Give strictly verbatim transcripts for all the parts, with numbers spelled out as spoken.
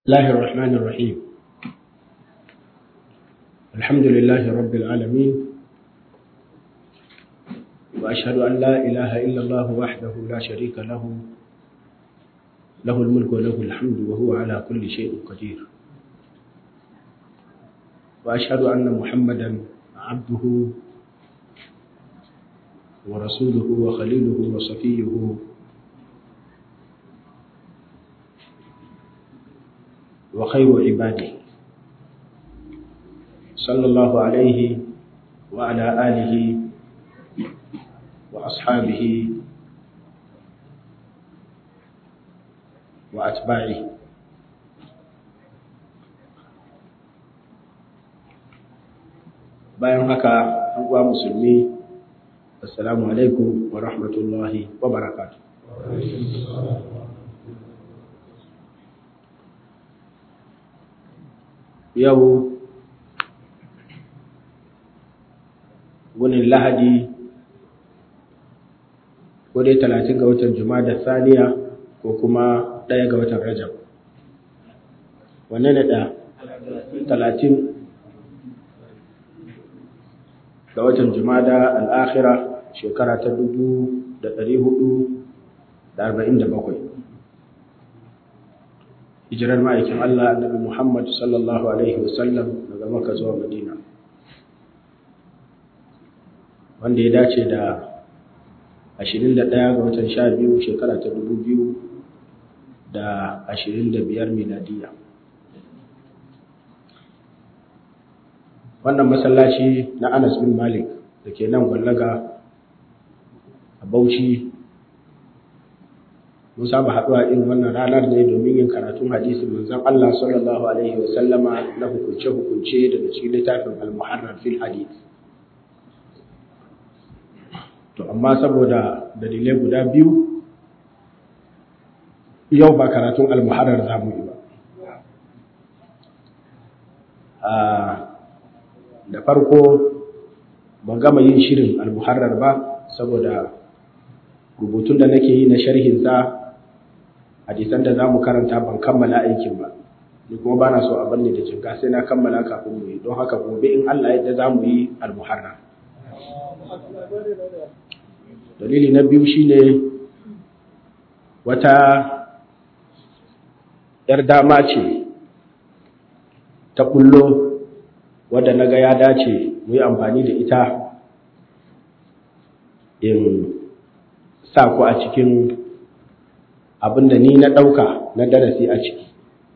الله الرحمن الرحيم. الحمد لله رب العالمين، وأشهد أن لا إله إلا الله وحده لا شريك له له الملك وله الحمد وهو على كل شيء قدير، وأشهد أن محمدا عبده ورسوله وخليله وصفيه وخير عباده، صلى الله عليه وعلى آله وأصحابه وأتباعه. bayan haka an uwa musulmi, assalamu alaikum wa rahmatullahi wa barakatuh. Yau wani Lahadi ko dai talatin ga watan Jumada Saniya ko kuma ɗaya ga watan Rajab. Wanne ne ɗaya? Talatin ga watan Jumada al'akhira shekara ta dubu da ɗari hudu da arba'in da bakwai. Hijirar ma'aikin Allah Annabi Muhammad sallallahu alaihi wasallam daga Makka zuwa Madina, wanda ya dace da ashirin da ɗaya ga watan sha biyu shekara ta dubu biyu da ashirin da biyar miladiya. Wannan masallaci na Anas bin Malik da ke nan Gwallaga a Bauchi, mun saba haɗuwa irin wannan ranar ne domin yin karatun hadisin manzon Allah sallallahu alaihi wasallama na hukunce-hukunce daga cikin littafin al-Muharrar fil Hadith. To amma saboda dalilai guda biyu, yau ba karatun al-Muharrar za mu yi ba. Da farko ban gama yin shirin al-Muharrar ba saboda rubutun da nake yi na sharhinsa, hadisan da za mu karanta ban kammala aikin ba, ni kuma ba na so a banne da jinka sai na kammala kafin mu yi, don haka gobe in Allah yadda za mu yi al-Muharrar. Dalili na biyu shine wata ‘yar dama ce ta kullo wadda na ga ya dace mu yi amfani da ita in sa ku a cikin abin da ni na ɗauka na darasi a ciki.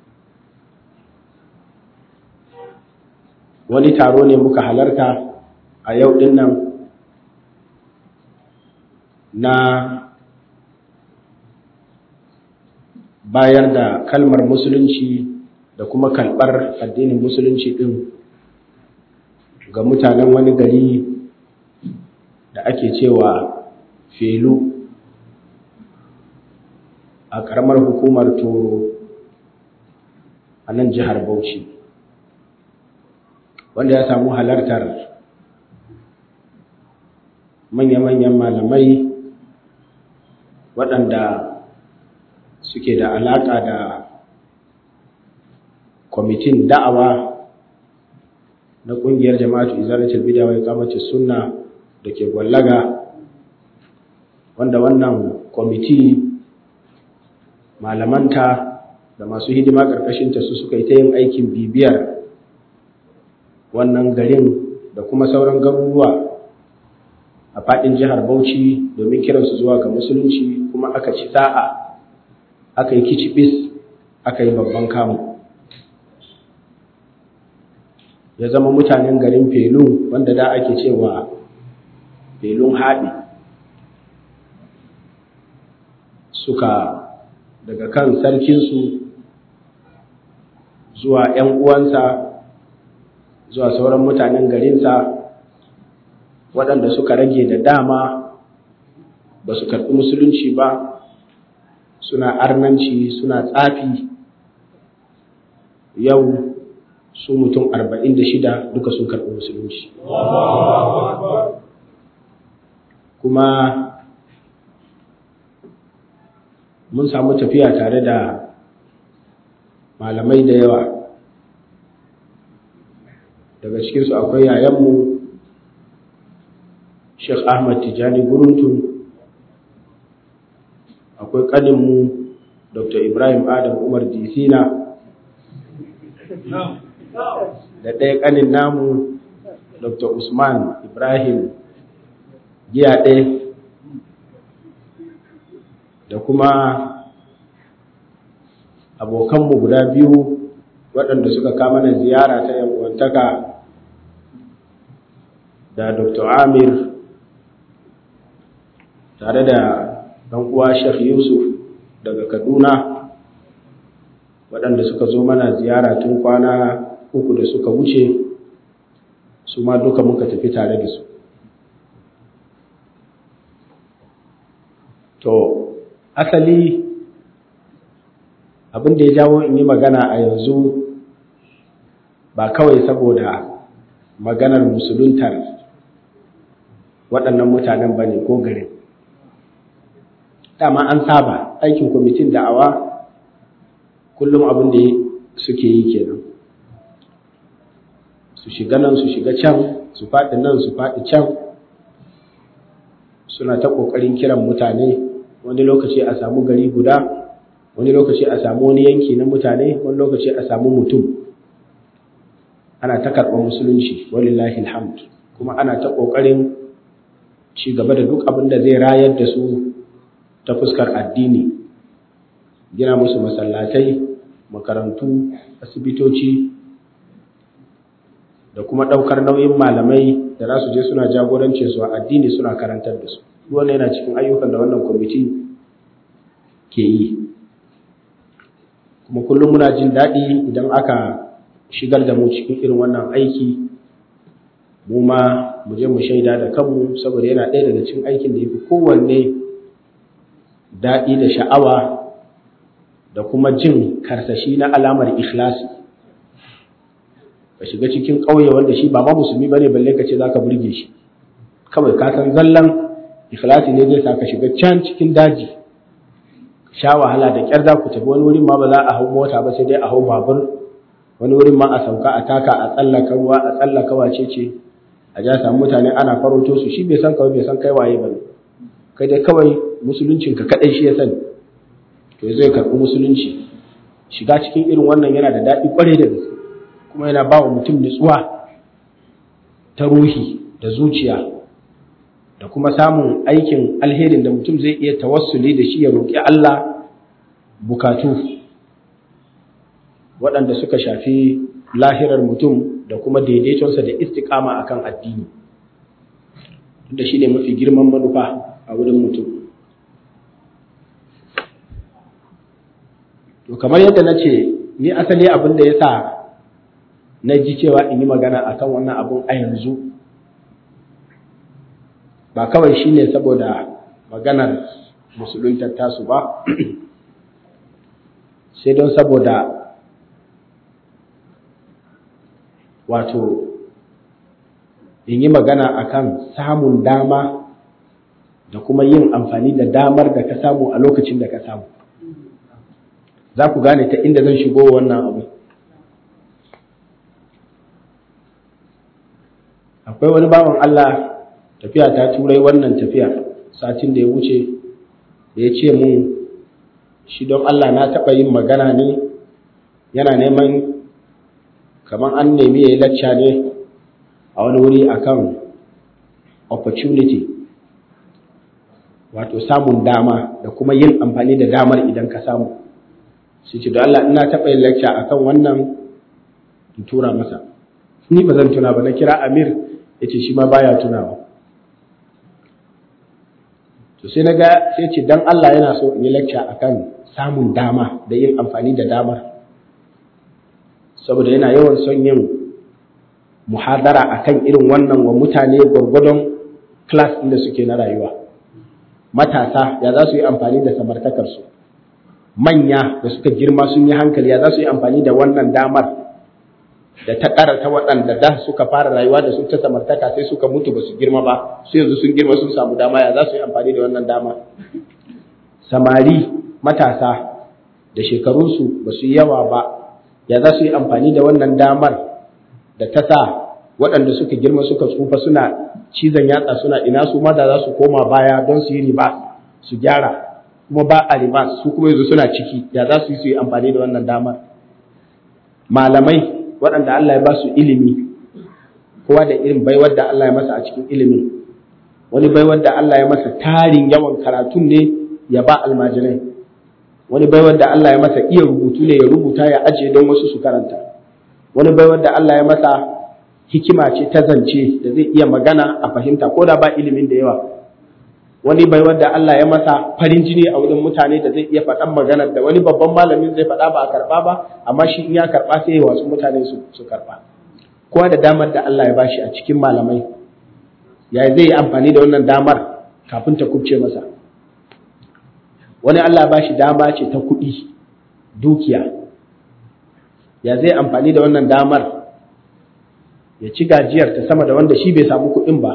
Wani taro ne muka halarta a yau ɗin nan na bayar da kalmar musulunci da kuma karɓar addinin musulunci ɗin ga mutanen wani gari da ake cewa Felu a ƙaramar hukumar Toro a nan jihar Bauchi, wanda ya samu halartar manya-manyan malamai waɗanda suke da alaƙa da kwamitin da'awa na ƙungiyar jama'atu izalatul bid'a wa iqamatus sunna da ke Gwallaga, wanda wannan kwamiti malamanta da masu hidima ƙarƙashinta su suka yi ta yin aikin bibiyar wannan garin da kuma sauran garuruwa a faɗin jihar Bauchi domin kiransu zuwa ga musulunci, kuma aka ci sa'a, aka yi kicibis, aka yi babban kamu. Ya zama mutanen garin Felun, wanda da ake cewa Felun Haɗi, suka daga kan sarkinsu zuwa ‘yan uwansa zuwa sauran mutanen garinsa waɗanda suka rage da dama ba su karɓi musulunci ba, suna arnanci, suna tsafi. Yau su mutum arba'in da shida duka sun karɓi musulunci. Kuma mun samu tafiya tare da malamai da yawa. Daga cikinsu akwai yayanmu Sheikh Ahmad Tijani Guruntun, akwai ƙaninmu Doctor Ibrahim Adam Umar Disina, da ɗaya ƙanin namu Doctor Usman Ibrahim Giyaɗe, da kuma abokanmu guda biyu waɗanda suka kama na ziyara ta yankuwantaka, da Doctor Amir tare da ɗan uwa Sheikh Yusuf daga Kaduna, waɗanda suka zo mana ziyara tun kwana uku da suka wuce, su ma duka muka tafi tare da su. To asali abin da ya jawo in yi magana a yanzu ba kawai saboda maganar musuluntar waɗannan mutanen ba ne ko garin. Dama an saba aikin kwamitin da'awa kullum abin da suke yi kenan, su shiga nan su shiga can, su faɗi nan su faɗi can, suna ta ƙoƙarin kiran mutane. Wani lokaci a samu gari guda, wani lokaci a samu wani yanki na mutane, wani lokaci a samu mutum. Ana ta karɓar musulunci walillahi alhamd, kuma ana ta ƙoƙarin ci gaba da duk abin da zai rayar da su ta fuskar addini, gina musu masallatai, makarantu, asibitoci, da kuma ɗaukar nauyin malamai da za su je suna jagorance su a addini suna karantar da su. Wannan yana cikin ayyukan da wannan kwamiti ke yi. Kuma kullum muna jin daɗi idan aka shigar da mu cikin irin wannan aiki, mu ma mu je mu shaida da kanmu, saboda yana ɗaya daga cikin aikin da ya fi kowanne daɗi da sha'awa da kuma jin karsashi na alamar ikhlasi. Ka shiga cikin ƙauye wanda shi ba ma musulmi bane, balle ka ce zaka burge shi, kawai ka san zallan ikhlasi ne zai sa ka shiga can cikin daji, sha wahala da kyar za ku tafi. Wani wurin ma ba za a hau mota ba, sai dai a hau babur, wani wurin ma a sauka a taka a tsallaka ruwa a tsallaka wace ce, a ja samu mutane ana faroto su. Shi bai san kawai bai san kai waye bane, kai dai kawai musuluncin ka kadai shi ya sani, to zai karɓi musulunci. Shiga cikin irin wannan yana da daɗi kwarai da gaske, kuma yana ba wa mutum nutsuwa ta ruhi da zuciya, da kuma samun aikin alherin da mutum zai iya tawassuli da shi ya roƙi Allah bukatu waɗanda suka shafi lahirar mutum da kuma daidaitonsa da istiqama akan addini, da shi ne mafi girman manufa a wurin mutum. To kamar yadda na ce, ni asali abin da ya sa na ji cewa in yi magana akan wannan abun a yanzu, ba kawai shi ne saboda maganar musuluntar tasu ba, sai don saboda wato in yi magana akan samun dama da kuma yin amfani da damar da ka samu a lokacin da ka samu. Za ku gane ta inda zan shigo wannan abu. Akwai wani bawan Allah, tafiya ta turai wannan tafiya satin da ya wuce, da ya ce mun shi don Allah na taɓa yin magana ne, yana neman kamar an nemi ya yi lacca ne a wani wuri akan opportunity, wato samun dama da kuma yin amfani da damar idan ka samu. Su ce don Allah ina taɓa yin lacca akan wannan, in tura masa. Ni ba zan tuna ba, na kira Amir ya ce shi ma baya tunawa. To sai na ga sai ce dan Allah yana so in yi lecture akan samun dama da yin amfani da damar, saboda yana yawan son yin muhadara akan irin wannan wa mutane gwargwadon class inda suke na rayuwa. Matasa ya za su yi amfani da samartakarsu, manya da suka girma sun yi hankali ya za su yi amfani da wannan damar da ta ƙara ta waɗanda da suka fara rayuwa da su ta samartaka sai suka mutu ba su girma ba, su yanzu sun girma sun samu dama, ya za su yi amfani da wannan dama. Samari matasa da shekarunsu ba su yi yawa ba ya za su yi amfani da wannan damar da ta sa waɗanda suka girma suka tsufa suna cizon yatsa suna ina su ma da za su koma baya don su yi riba su gyara, kuma ba a riba su kuma yanzu suna ciki, ya za su yi su yi amfani da wannan damar. Malamai waɗanda Allah ya ba su ilimi, kowa da irin baiwar da Allah ya masa a cikin ilimin, wani baiwar da Allah ya masa tarin yawan karatun ne ya ba almajirai, wani baiwar da Allah ya masa iya rubutu ne ya rubuta ya ajiye don wasu su karanta, wani baiwar da Allah ya masa hikima ce ta zance da zai iya magana a fahimta ko da ba ilimin da yawa, wani baiwar da Allah ya masa farin jini a wurin mutane da zai iya faɗan maganar da wani babban malamin zai faɗa ba a karɓa ba, amma shi in ya karɓa sai ya wasu mutane su, su karɓa. Kowa da damar da Allah ya bashi a cikin malamai, ya zai yi amfani da wannan damar kafin ta kubce masa. Wani Allah ba shi dama ce ta kuɗi, dukiya, ya zai amfani da wannan damar ya ci gajiyar ta sama da wanda shi bai samu kuɗin ba,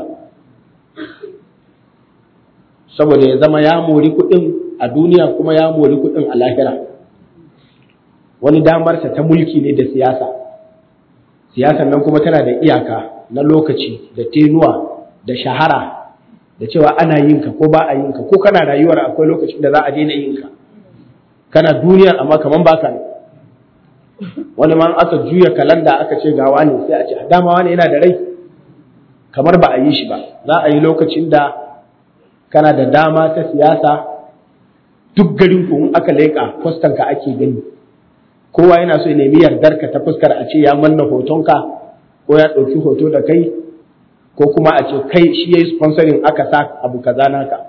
saboda ya zama ya mori kuɗin a duniya kuma ya mori kuɗin a lahira. Wani damarsa ta mulki ne da siyasa, siyasan nan kuma tana da iyaka na lokaci da tenuwa da shahara da cewa ana yin ka ko ba a yin ka, ko kana rayuwar akwai lokacin da za a daina yin ka, kana duniyar amma kaman baka ne. Wani ma aka juya kalanda aka ce ga wani sai a ce dama wani yana da rai, kamar ba a yi shi ba. Za a yi lokacin da kana da dama ta siyasa, duk garin ku in aka leƙa fostan ka ake gani, kowa yana so ya nemi yardar ka ta fuskar a ce ya manna hotonka ko ya ɗauki hoto da kai, ko kuma a ce kai shi ya yi sponsoring aka sa abu kaza naka.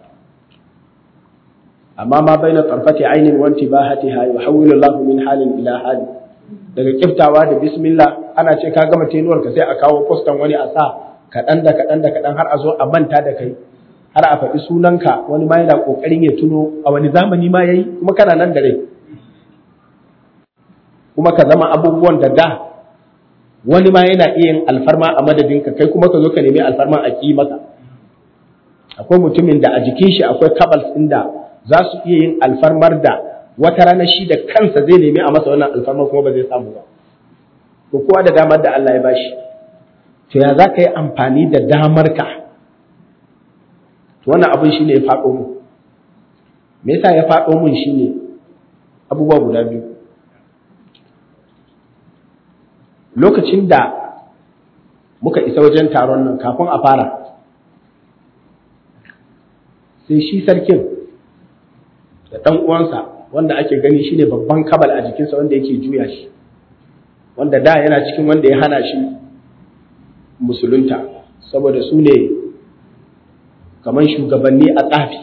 Amma ma bai na tsarfati ainihin wanti ba hati ha yi hawilun lahu min halin ila hali, daga kiftawa da bismillah ana ce ka gama tenuwar ka sai a kawo postan wani a sa kaɗan da kaɗan da kaɗan har a zo a manta da kai, har a faɗi sunanka, wani ma yana ƙoƙarin ya tuno a wani zamani ma ya yi, kuma kana nan da rai, kuma ka zama abubuwan da da wani ma yana iya yin alfarma a madadinka, kai kuma ka zo ka nemi alfarma a ƙi maka. Akwai mutumin da a jikin shi akwai kabals ɗin da za su iya yin alfarmar da wata rana shi da kansa zai nemi a masa wannan alfarmar kuma ba zai samu ba. To kowa da damar da Allah ya bashi, to ya za ka yi amfani da damar ka? To wannan abin shine ya faɗo mu. Me yasa ya faɗo mun shine abubuwa guda biyu. Lokacin da muka isa wajen taron nan kafin a fara, sai shi sarkin da ɗan uwansa wanda ake gani shine babban kabal a jikinsa wanda yake juya shi, wanda da yana cikin wanda ya hana shi musulunta saboda su ne kamar shugabanni a tsafi.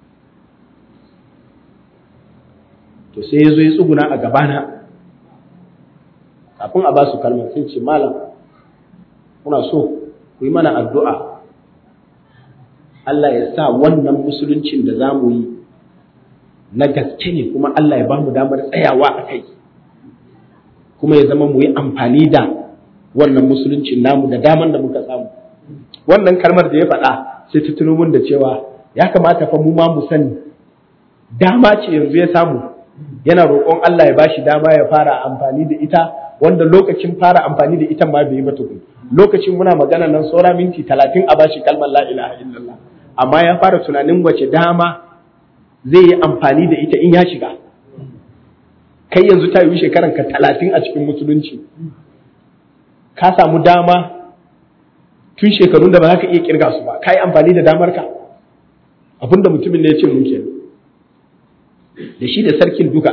To sai ya zo ya tsuguna a gabana kafin a ba su kalmar, sai ce malam muna so ku yi mana addu'a Allah ya sa wannan musuluncin da za mu yi na gaske ne, kuma Allah ya ba mu damar tsayawa a kai, kuma ya zama mu yi amfani da wannan musuluncin namu da daman da muka samu. Wannan kalmar da ya faɗa sai ta tuno mun da cewa ya kamata fa mu ma mu sani dama ce yanzu ya samu, yana roƙon Allah ya bashi dama ya fara amfani da ita, wanda lokacin fara amfani da ita ma bai yi ba tukun. Lokacin muna magana nan saura minti talatin a bashi kalmar la ilaha illallah, amma ya fara tunanin wace dama zai yi amfani da ita in ya shiga. Kai yanzu ta yi shekaran ka talatin a cikin musulunci, ka samu dama tun shekarun da ba za ka iya kirga su ba, ka yi amfani da damar ka. Abinda mutumin ne ya ce mun kenan, da shi da sarkin duka.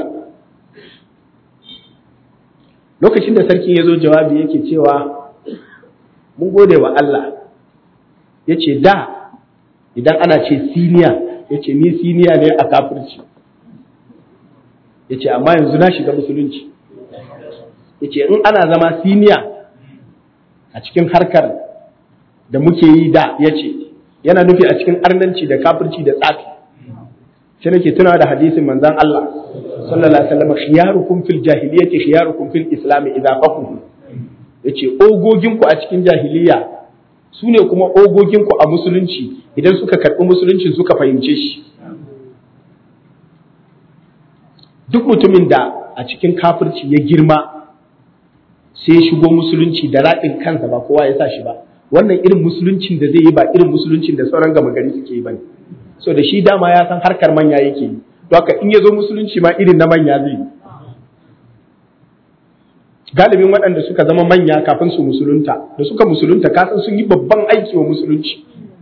Lokacin da sarkin ya zo jawabi yake cewa mun gode wa Allah, ya ce da idan ana ce siniya, ya ce ni siniya ne a kafirci, ya ce amma yanzu na shiga musulunci, ya ce in ana zama siniya a cikin harkar da muke yi da, ya ce yana nufi a cikin arnanci da kafirci da tsafi. Sai nake tunawa da hadisin manzon Allah sallallahu alaihi wasallam, khiyarukum fil jahiliyyati khiyarukum fil islam idza faqahu, yace ogogin ku a cikin jahiliya sune kuma ogogin ku a musulunci idan suka karbi musulunci suka fahimce shi. Duk mutumin da a cikin kafirci ya girma sai shigo musulunci da raɗin kansa ba kowa ya sa shi ba. Wannan irin musuluncin da zai yi ba irin musuluncin da sauran gama gari suke yi ba ne. So da shi dama ya san harkar manya yake yi, to haka in ya zo musulunci ma irin na manya zai yi. Galibin waɗanda suka zama manya kafin su musulunta, da suka musulunta kasan sun yi babban aiki wa musulunci.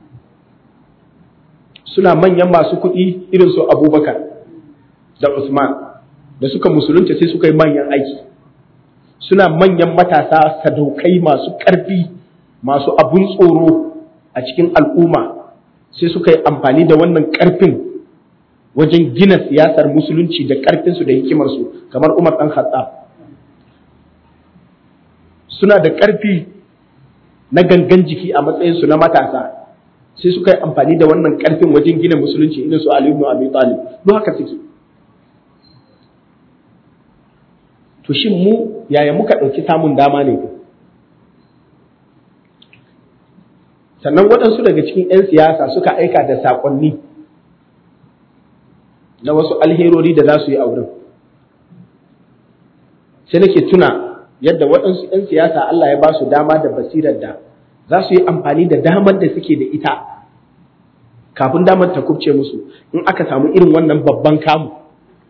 Suna manyan masu kuɗi irin su Abubakar da Usman, da suka musulunta sai suka yi manyan aiki. Suna manyan matasa sadaukai masu ƙarfi, masu abun tsoro a cikin al'umma, sai suka yi amfani da wannan ƙarfin wajen gina siyasar musulunci da ƙarfinsu da hikimarsu, kamar Umar ɗan Khattab. Suna da ƙarfi na gangan jiki a matsayinsu na matasa, sai suka yi amfani da wannan ƙarfin wajen gina musulunci irin su Ali ibn Abi Talib. Duk haka suke. To shin mu yaya muka ɗauki samun dama ne? Sannan waɗansu daga cikin 'yan siyasa suka aika da saƙonni na wasu alherori da za su yi a wurin. Sai nake tuna yadda waɗansu 'yan siyasa Allah ya ba su dama da basirar da za su yi amfani da damar da suke da ita kafin damar ta kubce musu in aka samu irin wannan babban kamu.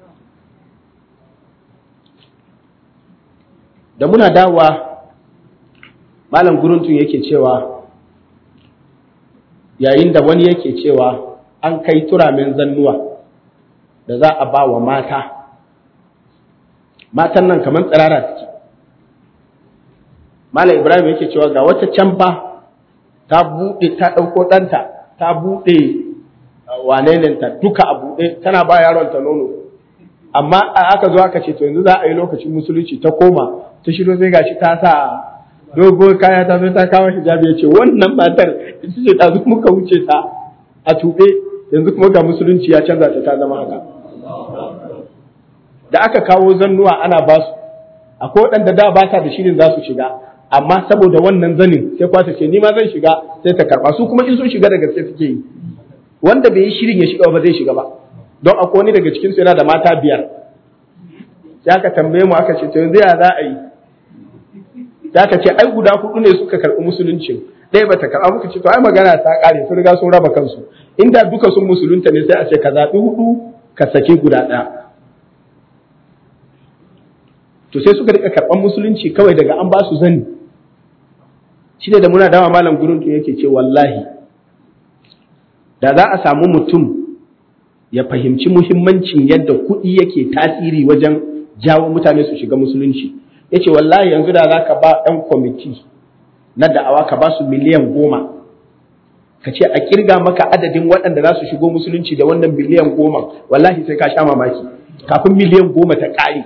Da muna dawowa, Malam Guruntun yake cewa, yayin da wani yake cewa an kai turamin zannuwa da za a ba wa mata, matan nan kamar tsirara suke. Malam Ibrahim yake cewa ga wata can ba ta buɗe, ta ɗauko ɗanta, ta buɗe wanenenta duka a buɗe, tana ba yaron ta nono. Amma aka zo aka ce to yanzu za a yi lokacin musulunci, ta koma ta shiro sai gashi ta sa dogon kaya, ta zo ta kawo hijabi, ya ce wannan matar ita ce ta zo muka wuce ta a tuɓe, yanzu kuma ga musulunci ya canza ta ta zama haka. Da aka kawo zannuwa ana ba su, akwai waɗanda da ba ta da shirin za su shiga, amma saboda wannan zanin sai kwata ce ni ma zan shiga, sai ta karɓa. Su kuma in sun shiga da gaske suke yi, wanda bai yi shirin ya shiga ba zai shiga ba, don akwai wani daga cikin su yana da mata biyar. Sai aka tambaye mu aka ce to yanzu ya za a yi? Sai aka ce ai guda hudu ne suka karɓi musuluncin, ɗaya bata karɓa. Muka ce to ai magana ta ƙare, sun riga sun raba kansu. Inda duka sun musulunta ne sai a ce ka zaɓi hudu ka saki guda ɗaya. To sai suka rika karɓan musulunci kawai daga an ba su zani. Shi ne da muna dawa Malam Guruntun yake ce wallahi da za a samu mutum ya fahimci muhimmancin yadda kuɗi yake tasiri wajen jawo mutane su shiga musulunci. Ya ce wallahi yanzu da za ka ba ɗan kwamiti na da'awa ka ba su miliyan goma, ka ce a kirga maka adadin waɗanda za su shigo musulunci da wannan miliyan goma, wallahi sai ka sha mamaki kafin miliyan goma ta ƙare.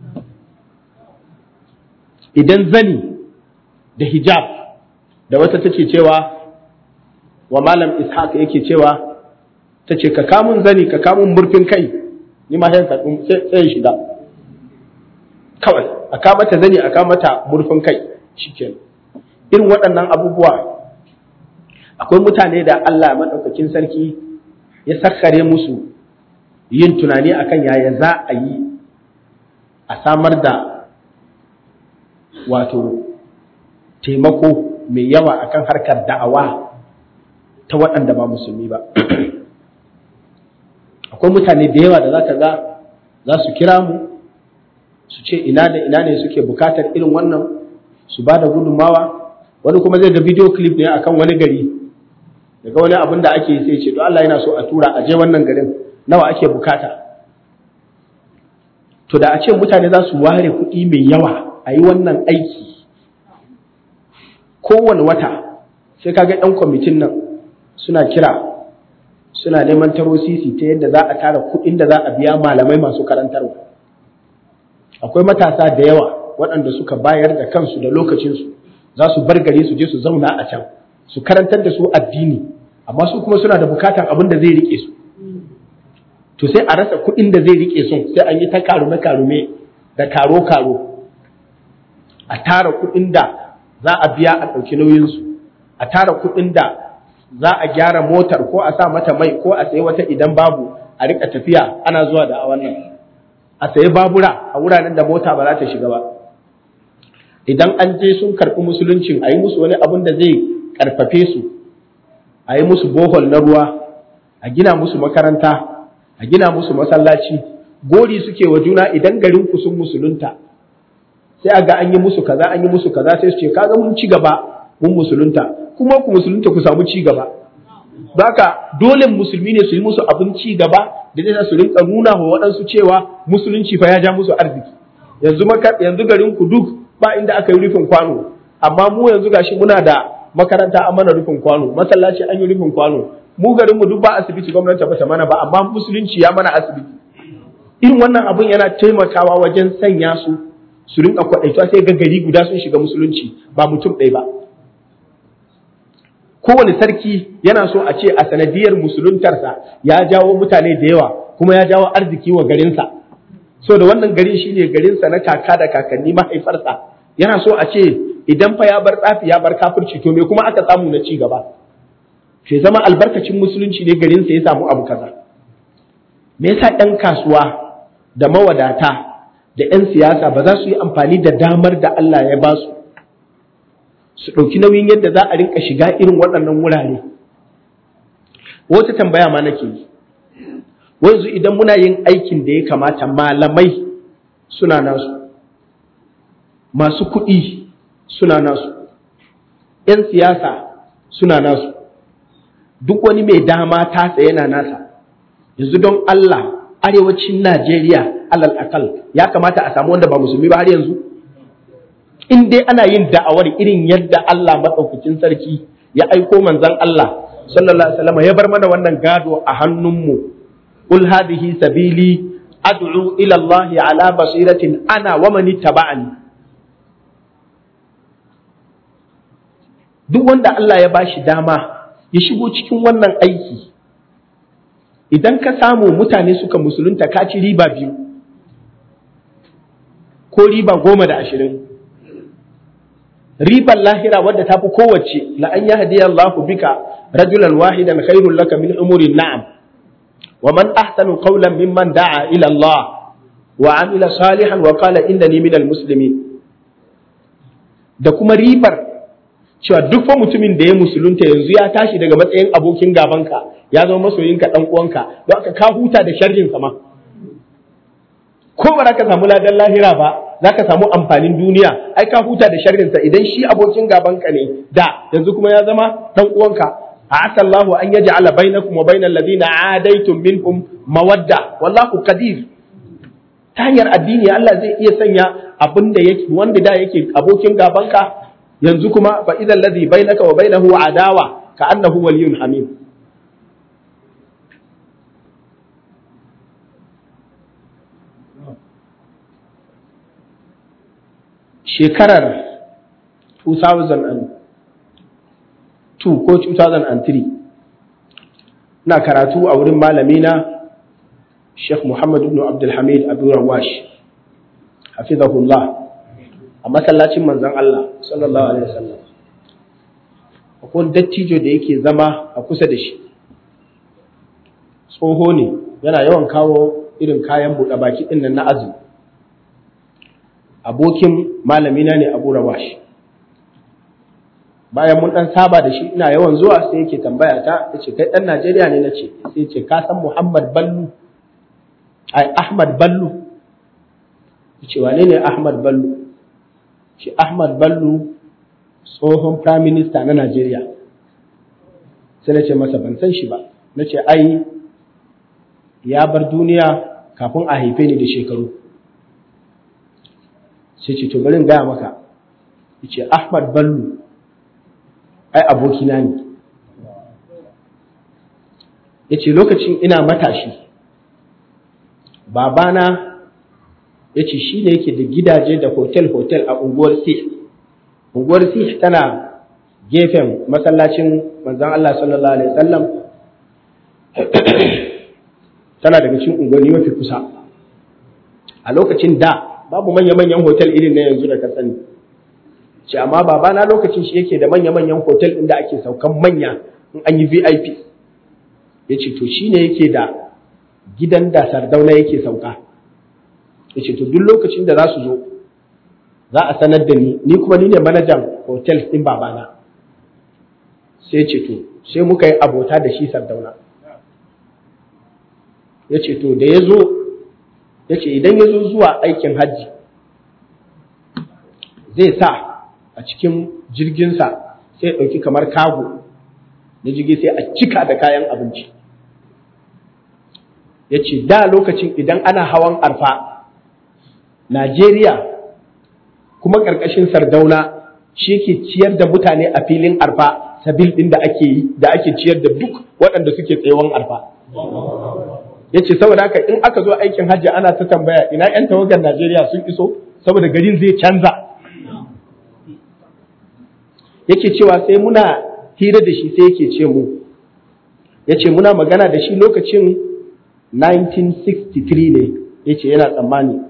Idan zani da hijab da wata take cewa wa Malam Ishaq yake cewa, ta ce ka kamun zani ka kamun murfin kai, ni ma sai sai shiga kawai, a kamata zani a kamata murfin kai, shikenan. Irin waɗannan abubuwa akwai mutane da Allah madaukakin sarki ya sakkare musu yin tunani akan yaya za a yi a samar da wato taimako mai yawa akan harkar da'awa ta waɗanda ba musulmi ba. Akwai mutane da yawa da za ka ga za su kira mu su ce ina da ina ne suke bukatar irin wannan, su ba da gudunmawa. Wani kuma zai ga video clip ne akan wani gari, daga wani abin da ake sai ce to Allah yana so a tura a je wannan garin, nawa ake bukata. To da a ce mutane za su ware kuɗi mai yawa a yi wannan aiki kowane wata, sai kaga ɗan kwamitin nan suna kira suna neman taro sisi ta yadda za a tara kuɗin da za a biya malamai masu karantarwa. Akwai matasa da yawa waɗanda suka bayar da kansu da lokacinsu, za su bar gari su je su zauna a can su karantar da su addini, amma su kuma suna da bukatar abin da zai rike su. To sai a rasa kuɗin da zai rike su, sai an yi ta karume-karume da karo-karo, a tara kuɗin da za a biya a ɗauki nauyinsu, a tara kuɗin da za a gyara motar ko a sa mata mai ko a sayi wata idan babu a rika tafiya ana zuwa da a wannan, a sayi babura a wuraren da mota ba za ta shiga ba. idan an je sun karɓi musuluncin a yi musu wani abun da zai ƙarfafe su, a yi musu bohol na ruwa, a gina musu makaranta, a gina musu masallaci. Gori suke wa juna idan garin ku sun musulunta, sai a ga an yi musu kaza an yi musu kaza, sai su ce kaga mun ci gaba mun musulunta, kuma ku musulunta ku samu ci gaba. Haka dole musulmi ne su yi musu abin ci gaba da zai su rinka nuna wa waɗansu cewa musulunci fa ya ja musu arziki. Yanzu yanzu garin ku duk ba inda aka yi rufin kwano, amma mu yanzu gashi muna da makaranta an mana rufin kwano, masallaci an yi rufin kwano, mu garin mu duk ba asibiti gwamnati ba ta mana ba, amma musulunci ya mana asibiti. Irin wannan abun yana taimakawa wajen sanya su su rinka kwaɗaituwa, sai ga gari guda sun shiga musulunci ba mutum ɗaya ba. Kowane sarki yana so a ce a sanadiyar musuluntarsa ya jawo mutane da yawa, kuma ya jawo arziki wa garinsa. So da wannan garin shine garinsa na kaka da kakanni mahaifarsa, yana so a ce idan fa ya bar tsafi ya bar kafirci, to me kuma aka samu na ci gaba? Sai zama albarkacin musulunci ne garinsa ya samu abu kaza. Me yasa ɗan kasuwa da mawadata da 'yan siyasa ba za su yi amfani da damar da Allah ya ba su su ɗauki nauyin yadda za a rinka shiga irin waɗannan wurare? Wata tambaya ma nake yi, wanzu idan muna yin aikin da ya kamata, malamai suna nasu, masu kuɗi suna nasu, 'yan siyasa suna nasu, duk wani mai dama tasa yana nasa. Yanzu don Allah, arewacin Najeriya alal akal ya kamata a samu wanda ba musulmi ba har yanzu? In dai ana yin da'awar irin yadda Allah maɗaukacin sarki ya aiko manzon Allah sallallahu alaihi wasallam ya bar mana wannan gado a hannunmu. Qul hadhihi sabili ad'u ila Allah ala basiratin ana wa man ittaba'ani. Duk wanda Allah ya bashi dama ya shigo cikin wannan aiki, idan ka samu mutane suka musulunta, ka ci riba biyu ko riba goma da ashirin. Ribar lahira wadda ta fi kowace, la an yahdiya Allahu bika rajulan wahidan khairul laka min umurin na'am, wa man ahsanu qawlan mimman da'a ila Allah wa amila salihan wa qala innani minal muslimin. Da kuma ribar cewa duk fa mutumin da ya musulunta yanzu ya tashi daga matsayin abokin gabanka, ya zama masoyinka dan uwanka, don aka ka huta da sharrin sa ma. Ko ba za ka samu ladan lahira ba, za ka samu amfanin duniya, ai ka huta da sharrinsa idan shi abokin gabanka ne da yanzu kuma ya zama dan uwanka. A'ata Allahu an yaj'ala bainakum wa bainal ladina adaitum minhum mawadda wallahu qadir. Ta hanyar addini Allah zai iya sanya abin da yake wanda da yake abokin gabanka yanzu kuma fa idhal ladhi bainaka wa bainahu adawa ka annahu waliyyun hamim. Shekarar two thousand two ko two thousand three na karatu a wurin malamina Sheikh Muhammad ibn Abdul Hamid Abu Rawash hafizahullah a masallacin manzon Allah sallallahu alaihi wasallam. Akwai dattijo da yake zama a kusa da shi, tsoho ne, yana yawan kawo irin kayan buɗe baki ɗin nan na azumi. Abokin malamina ne Abu Rawash. Bayan mun dan saba da shi, ina yawan zuwa, sai yake tambaya ta, yace kai dan Najeriya ne? Nace. Sai yace ka san Muhammad Ballu? Ai Ahmad Ballu. Yace wane ne Ahmad Ballu? Shi Ahmad Ballu tsohon prime minister na Najeriya. Sai nace masa ban san shi ba. Nace ai ya bar duniya kafin a haife ni da shekaru. Sai ce to bari in gaya maka, yace Ahmad Ballu ai abokina ne. Yace lokacin ina matashi, babana yace shi ne yake da gidaje da hotel hotel a unguwar Sih. Unguwar Sih tana gefen masallacin manzon Allah sallallahu alaihi wasallam, tana daga cikin unguwanni mafi kusa. A lokacin da babu manya-manyan hotel irin na yanzu da ka sani. Ce amma babana lokacin shi yake da manya-manyan hotel inda ake saukan manya in an yi V I P. Ya ce to shi ne yake da gidan da Sardauna yake sauka. Ya ce to duk lokacin da za su zo za a sanar da ni ni kuma ni ne manajan hotel din babana. Sai ce to sai muka yi abota da shi Sardauna. Ya ce to da ya zo ya ce idan ya zo zuwa aikin hajji zai sa a cikin jirginsa sai ya ɗauki kamar kago na jirgi sai a cika da kayan abinci. Ya ce da lokacin idan ana hawan arfa Najeriya kuma ƙarƙashin Sardauna shi ke ciyar da mutane a filin arfa sabil ɗin da ake yi da ake ciyar da duk waɗanda suke tsayawan arfa. Ya ce saboda haka in aka zo aikin hajji ana ta tambaya ina 'yan tawagar Najeriya sun iso saboda garin zai canza. Yake cewa sai muna hira da shi sai yake ce mu ya ce muna magana da shi lokacin nineteen sixty-three ne ya ce yana tsammani.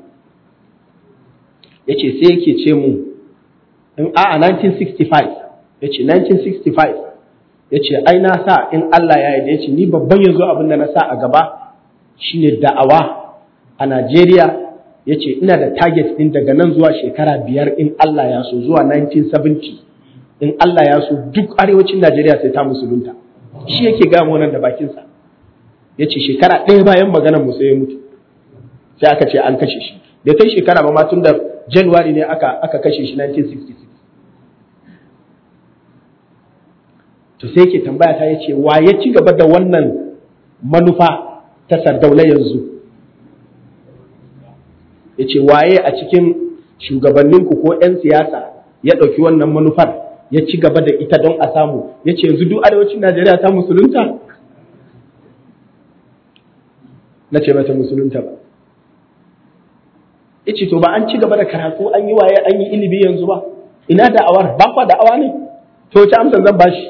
Ya ce sai yake ce mu in a nineteen sixty-five ya ce nineteen sixty-five ya ce ai na sa in Allah ya yi. Ya ce ni babban yanzu abin da na sa a gaba shine da'awa a Najeriya. Ya ce ina da target din daga nan zuwa shekara biyar in Allah ya so zuwa nineteen seventy in Allah ya so duk arewacin Najeriya sai ta musulunta. Shi yake ga mu nan da bakinsa. Ya ce shekara ɗaya bayan maganar mu sai ya mutu sai aka ce an kashe shi da kai shekara ba ma tun da January ne aka aka kashe shi nineteen sixty-six. To sai yake tambaya ta yace wa ya ci gaba da wannan manufa ta Sardauna yanzu. Yace waye a cikin shugabanninku ko 'yan siyasa ya ɗauki wannan manufar ya ci gaba da ita don a samu. Yace yanzu duk arewacin Najeriya ta musulunta? Na ce mata musulunta ba. Yace to ba an ci gaba da karatu an yi waye an yi ilimi yanzu ba? Ina da'awar ba kwa da'awa ne? To wace amsa zan bashi?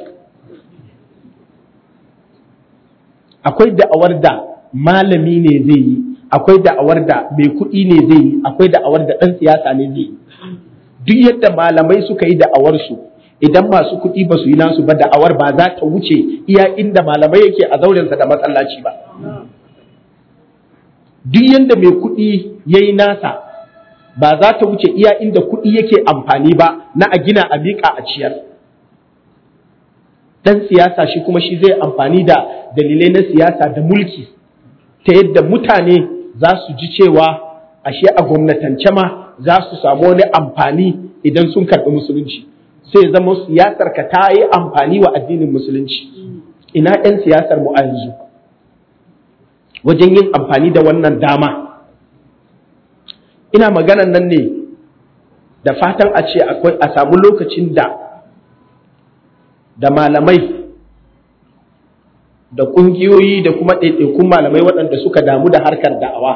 Akwai da'awar da malami ne zai yi, akwai da'awar da mai kuɗi ne zai yi, akwai da'awar da ɗan siyasa ne zai yi. Duk yadda malamai suka yi da'awarsu, idan masu kuɗi ba su yi nasu ba, da'awar ba za ta wuce iya inda malamai yake a zaurensa da masallaci ba. Duk yadda mai kuɗi ya yi nasa, ba za ta wuce iya inda kuɗi yake amfani ba na a gina a miƙa a ciyar. Dan siyasa shi kuma shi zai amfani da dalilai na siyasa da mulki ta yadda mutane za su ji cewa ashe a gwamnatance ma za su samu wani amfani idan sun karɓi musulunci. Sai zama siyasar ka ta yi amfani wa addinin musulunci. Ina 'yan siyasar mu a yanzu wajen yin amfani da wannan dama? Ina maganan nan ne da fatan a ce akwai a samu lokacin da da malamai da ƙungiyoyi da kuma ɗaiɗaikun malamai waɗanda suka damu da harkar da'awa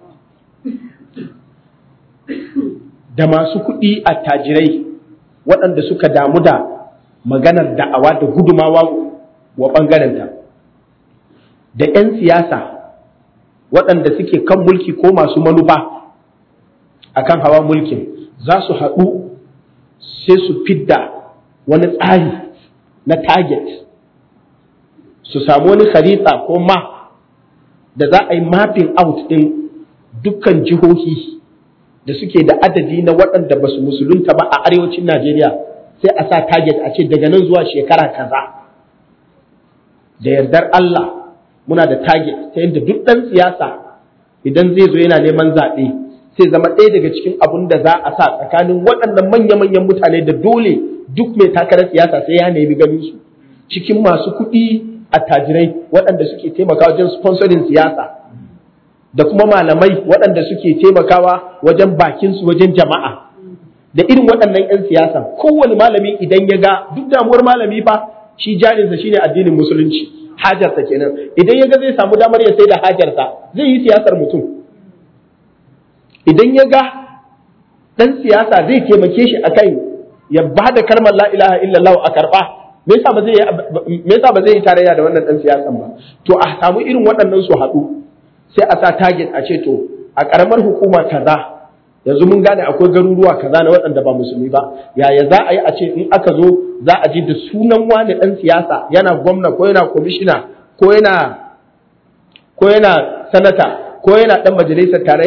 da masu kuɗi attajirai waɗanda suka damu da maganar da'awa da gudumawa wa ɓangarenta da 'yan siyasa waɗanda suke kan mulki ko masu manufa akan hawa mulkin za su haɗu sai su fidda wani tsari na target, su samu wani kharita ko map da za a yi mapping out ɗin dukkan jihohi da suke da adadi na waɗanda ba su musulunta ba a arewacin Najeriya, sai a sa target a ce daga nan zuwa shekara kaza. Da yardar Allah muna da target ta yadda duk ɗan siyasa idan zai zo yana neman zaɓe sai zama ɗaya daga cikin abun da za a sa tsakanin waɗannan manya-manyan mutane da dole duk mai takarar siyasa sai ya nemi ganin su cikin masu kuɗi attajirai waɗanda suke taimakawa wajen sponsorin siyasa da kuma malamai waɗanda suke taimakawa wajen bakin su wajen jama'a da irin waɗannan 'yan siyasa. Kowane malami idan ya ga duk damuwar malami fa shi jarinsa shine addinin musulunci, hajarsa kenan. Idan ya ga zai samu damar ya sai da hajarsa zai yi siyasar mutum. Idan ya ga ɗan siyasa zai taimake shi akan ya ba da kalmar la ilaha illallah a karɓa, me yasa ba zai me yasa ba zai yi tarayya da wannan ɗan siyasan ba? To a samu irin waɗannan su haɗu sai a sa target a ce to a ƙaramar hukuma kaza yanzu mun gane akwai garuruwa kaza na waɗanda ba musulmi ba, yaya za a yi a ce in aka zo za a ji da sunan wani ɗan siyasa yana gwamna ko yana kwamishina ko yana ko yana sanata ko yana ɗan majalisar tarayya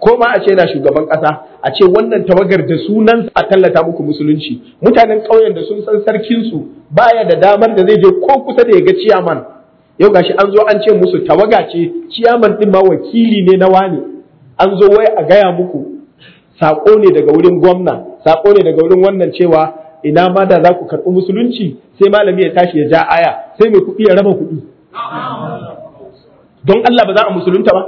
ko ma a ce yana shugaban ƙasa, a ce wannan tawagar da sunan a tallata muku musulunci, mutanen ƙauyen da sun san sarkinsu baya da damar da zai je ko kusa da ya ga ciyaman, yau gashi an zo an ce musu tawaga ce, ciyaman ɗin ma wakili ne na wane, an zo wai a gaya muku saƙo ne daga wurin gwamna, saƙo ne daga wurin wannan cewa ina ma da za ku karɓi musulunci, sai malami ya tashi ya ja aya, sai mai kuɗi ya raba kuɗi. Don Allah ba za a musulunta ba?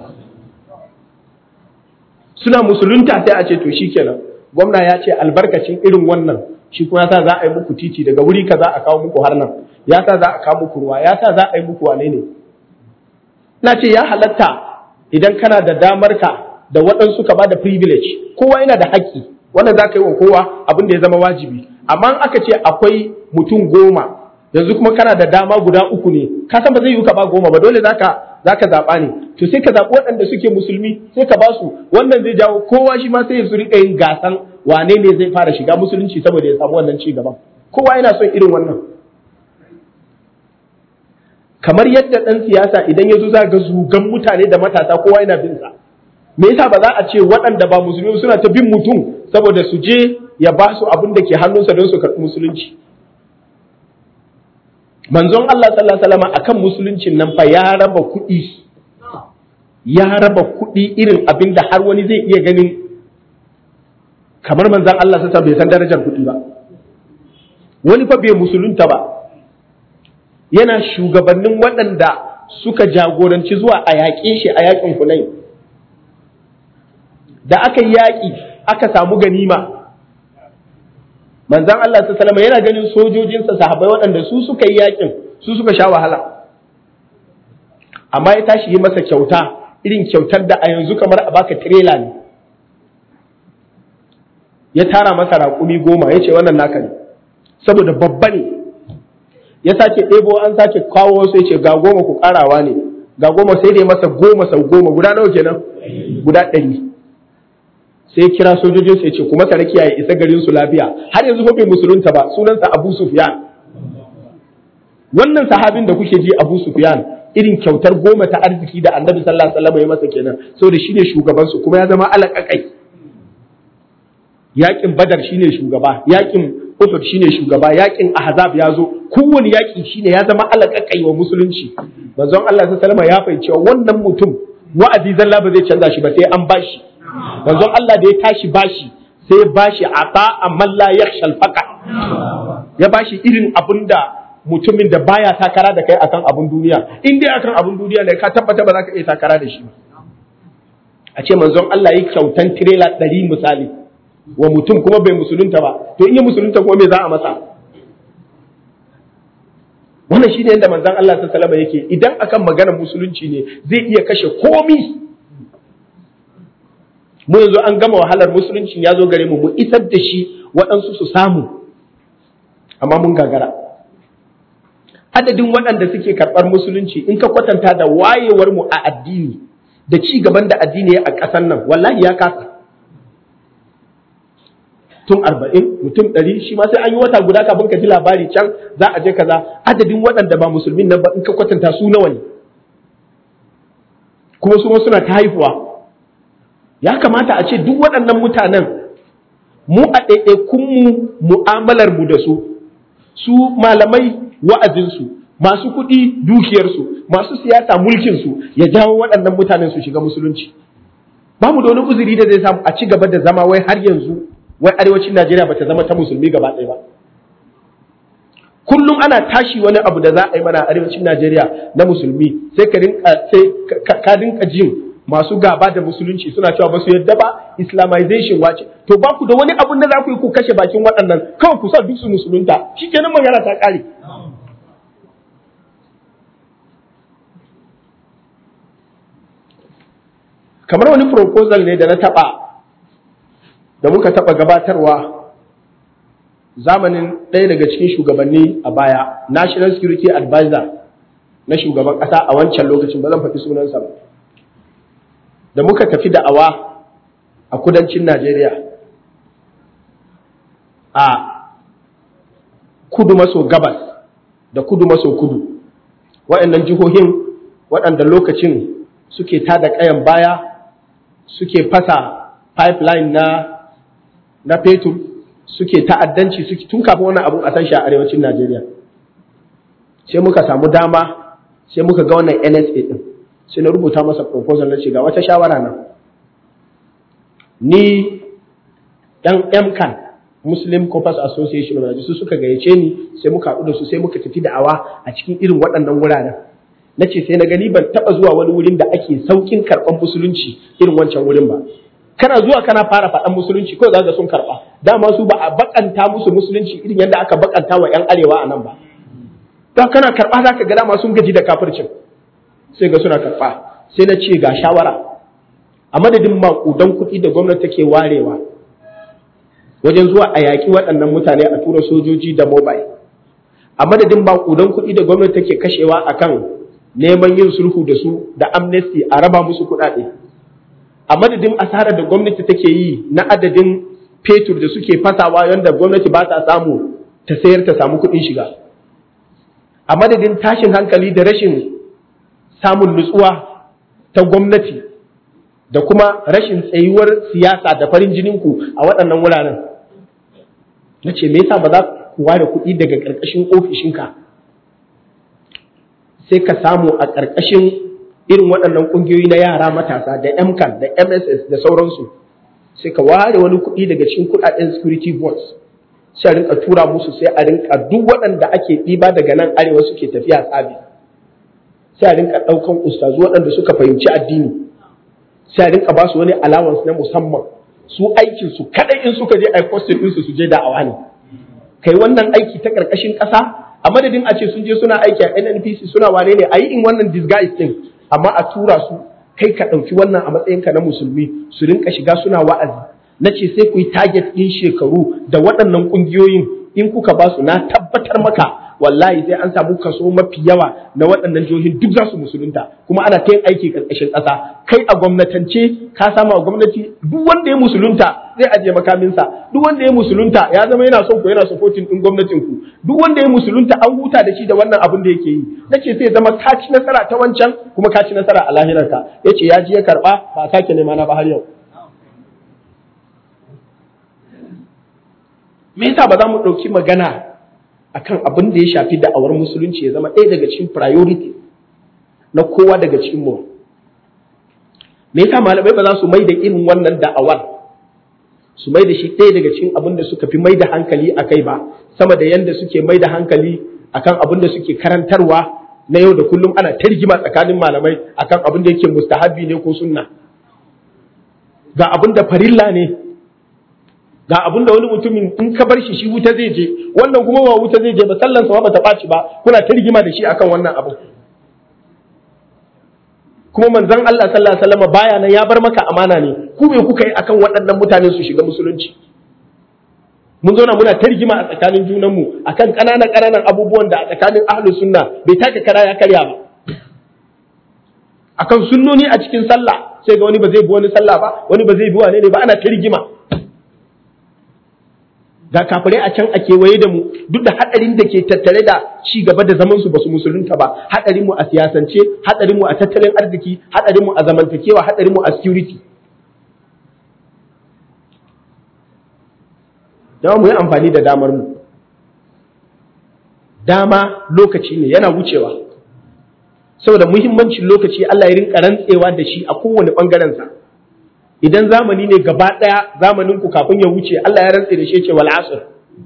Suna musulunta sai a ce to shikenan, gwamna ya ce albarkacin irin wannan, shi kuma ya sa za a yi muku titi daga wuri ka za a kawo muku har nan, ya sa za a kawo muku ruwa, ya sa za a yi muku wane ne. Na ce ya halatta idan kana da damar ka da waɗansu ka ba da privilege, kowa yana da haƙƙi, wanda za ka yi wa kowa abin da ya zama wajibi. Amma aka ce akwai mutum goma, yanzu kuma kana da dama guda uku ne, ka san ba zai yi ka ba goma ba, dole zaka zaka zaɓa ne. To sai ka zaɓi waɗanda suke musulmi sai ka ba su, wannan zai jawo kowa shi ma sai ya su riƙa yin gasan wane ne zai fara shiga musulunci saboda ya samu wannan ci gaban. Kowa yana son irin wannan. Kamar yadda ɗan siyasa idan ya zo za ga zugan mutane da matasa kowa yana bin sa. Me yasa ba za a ce waɗanda ba musulmi suna ta bin mutum saboda su je ya ba su abin da ke hannunsa don su karɓi musulunci? Manzon Allah sallallahu alaihi wasallam akan musuluncin nan fa ya raba kuɗi, ya raba kuɗi irin abin da har wani zai iya ganin kamar manzon Allah sallallahu alaihi wasallam bai san darajar kuɗi ba. Wani fa bai musulunta ba, yana shugabannin waɗanda suka jagoranci zuwa a yaƙe shi a yaƙin Hunain. Da aka yi yaƙi aka samu ganima, manzan Allah sallallahu alaihi wasallam yana ganin sojojinsa sahabbai waɗanda su suka yi yaƙin, su suka sha wahala, amma ya tashi yi masa kyauta irin kyautar da a yanzu kamar a baka tirela ne. Ya tara masa raƙumi goma, ya ce wannan naka ne saboda babba ne. Ya sake ɗebo an sake kawo wasu, ya ce ga goma ku ƙarawa ne, ga goma, sai dai masa goma sau goma, guda nawa kenan? Guda ɗari. Sai kira sojojin sai ce kuma tarakiya ya isa garin su lafiya. Har yanzu bai musulunta ba, sunansa Abu Sufyan. Wannan sahabin da kuke ji Abu Sufyan, irin kyautar goma ta arziki da Annabi sallallahu alaihi wasallam ya masa kenan, saboda shine shugaban su kuma ya zama alaƙaƙai. Yaƙin Badar shine shugaba, yaƙin Uhud shine shugaba, yaƙin Ahzab ya zo, kowane yaƙi shine ya zama alaƙaƙai wa musulunci. Manzon Allah sallallahu alaihi wasallam ya fahimci wannan mutum wa'azi zalla ba zai canza shi ba sai an bashi. Manzon Allah da ya tashi bashi sai ya bashi ata amma la yakhshal faqa, ya bashi irin abinda mutumin da baya takara da kai akan abun duniya, in dai akan abun duniya ne ka tabbata ba za ka iya takara da shi ba. A ce manzon Allah yi kyautan tirela ɗari misali wa mutum kuma bai musulunta ba, to in ya musulunta kuma me za a masa? Wannan shine yadda manzon Allah sallallahu alaihi wasallam yake, idan akan maganar musulunci ne zai iya kashe komi. Mu yanzu an gama wahalar musulunci ya zo gare mu, mu isar da shi waɗansu su samu, amma mun gagara. Adadin waɗanda suke karɓar musulunci in ka kwatanta da wayewar mu a addini da ci gaban da addini a ƙasar nan, wallahi ya kasa. Tun arba'in, mutum ɗari, shi ma sai an yi wata guda kafin ka ji labari can za a je kaza. Adadin waɗanda ba musulmin nan ba in ka kwatanta su nawa ne, kuma su ma suna ta haihuwa. Ya kamata a ce duk waɗannan mutanen mu a ɗaiɗaikunmu mu'amalar mu da su, su malamai wa'azinsu, masu kuɗi dukiyarsu, masu siyasa mulkinsu, ya jawo waɗannan mutanen su shiga musulunci. Ba mu da wani uzuri da zai samu a ci gaba da zama wai har yanzu wai arewacin Najeriya ba ta zama ta musulmi gaba ɗaya ba. Kullum ana tashi wani abu da za a yi mana a arewacin Najeriya na musulmi, sai ka rinka sai ka rinka jin masu gaba da musulunci suna cewa ba su yadda ba, Islamization wace. To ba ku da wani abun da za ku yi ku kashe bakin waɗannan, kawai ku sa duk su musulunta, shikenan magana ta ƙare. Kamar wani proposal ne da na taɓa, da muka taɓa gabatarwa zamanin ɗaya daga cikin shugabanni a baya, National Security Advisor na shugaban ƙasa a wancan lokacin, ba zan faɗi sunansa ba. Da muka tafi da'awa a kudancin Najeriya, a kudu maso gabas da kudu maso kudu, waɗannan jihohin waɗanda lokacin suke tada ƙayan baya suke fasa pipeline na na fetur, suke ta'addanci, suke tun kafin wannan abun a san shi a arewacin Najeriya. Sai muka samu dama, sai muka ga wannan N S A din, sai na rubuta masa proposal na ce ga wata shawara nan. Ni ɗan M C A N, Muslim Corpus Association of Nigeria, su suka gayyace ni, sai muka haɗu da su, sai muka tafi da'awa a cikin irin waɗannan wuraren. Na ce sai na gani ban taɓa zuwa wani wurin da ake saukin karɓar musulunci irin wancan wurin ba. Kana zuwa kana fara faɗan musulunci kawai za ka sun karɓa. Dama su ba a bakanta musu musulunci irin yadda aka bakanta wa 'yan arewa a nan ba. Don kana karɓa za ka ga dama sun gaji da kafircin. Sai ga suna karɓa. Sai na ce ga shawara. A madadin maƙudan kuɗi da gwamnati take warewa wajen zuwa a yaƙi waɗannan mutane a tura sojoji da mobile. A madadin maƙudan kuɗi da gwamnati take kashewa akan neman yin sulhu da su da amnesty a raba musu kuɗaɗe. A madadin asarar da gwamnati take yi na adadin fetur da suke fasawa yadda gwamnati ba ta samu ta sayar ta samu kuɗin shiga. A madadin tashin hankali da rashin samun nutsuwa ta gwamnati da kuma rashin tsayuwar siyasa da farin jininku a waɗannan wuraren. Na ce, me yasa ba za ku ware kuɗi daga ƙarƙashin ofishinka sai ka samu a ƙarƙashin irin waɗannan ƙungiyoyi na yara matasa da M C A N da M S S da sauransu, sai ka ware wani kuɗi daga cikin kuɗaɗen security boards, sai a rinka tura musu, sai a rinka duk waɗanda ake ɗiba daga nan arewa suke tafiya tsabi, sai a rinka ɗaukan ustazu waɗanda suka fahimci addini, sai a rinka ba su wani allowance na musamman, su aikin su kaɗai in suka je a posting ɗinsu su je da'awa ne. Kai wannan aiki ta ƙarƙashin ƙasa, a madadin a ce sun je suna aiki a N N P C suna wane ne a yi in wannan disguise din, amma a tura su kai ka ɗauki wannan a matsayinka na musulmi su rinka shiga suna wa'azi. Na ce sai ku yi target ɗin shekaru da waɗannan ƙungiyoyin, in kuka ba su na tabbatar maka wallahi sai an samu kaso mafi yawa na waɗannan jihohin duk za su musulunta, kuma ana ta yin aiki ƙarƙashin ƙasa. Kai a gwamnatance ka sama wa gwamnati duk wanda ya musulunta zai ajiye makaminsa, duk wanda ya musulunta ya zama yana son ku yana supporting ɗin gwamnatin ku, duk wanda ya musulunta an huta da shi da wannan abin da yake yi. Nace sai zama ka ci nasara ta wancan kuma ka ci nasara a lahirarka. Yace ya ji ya karɓa, ba sake nema na ba har yau. Me yasa ba za mu ɗauki magana akan abin da ya shafi da'awar musulunci ya zama ɗaya daga cikin priority na kowa daga cikin mu? Me yasa malamai ba za su mai da irin wannan da'awar su mai da shi ɗaya daga cikin abin da suka fi mai da hankali a kai ba, sama da yanda suke mai da hankali akan abin da suke karantarwa na yau da kullum ana ta rigima tsakanin malamai akan abin da yake mustahabi ne ko sunna, ga abin da farilla ne, ga abin da wani mutumin in ka bar shi shi wuta zai je, wannan kuma ba wuta zai je ba, sallansa ba ta ɓaci ba, kuna ta rigima da shi akan wannan abu. Kuma manzon Allah sallallahu alaihi wasallam baya nan ya bar maka amana ne, ku me kuka yi akan waɗannan mutane su shiga musulunci? Mun zauna muna ta rigima a tsakanin junanmu akan ƙananan ƙananan abubuwan da a tsakanin ahlus sunna bai taka kara ya karya ba. Akan sunnoni a cikin sallah sai ga wani ba zai bi wani sallah ba, wani ba zai bi wane ne ba, ana ta rigima. Ga kafirai a can a kewaye da mu, duk da haɗarin da ke tattare da ci gaba da zaman su basu musulunta ba, haɗarin mu a siyasance, haɗarin mu a tattalin arziki, haɗarin mu a zamantakewa, haɗarin mu a security. Dama mu yi amfani da damar mu. Dama lokaci ne yana wucewa. Saboda muhimmancin lokaci Allah ya rinka rantsewa da shi a kowane bangaren sa. Idan zamani ne gaba ɗaya zamanin ku kafin ya wuce Allah ya rantse da shi ce wal asr.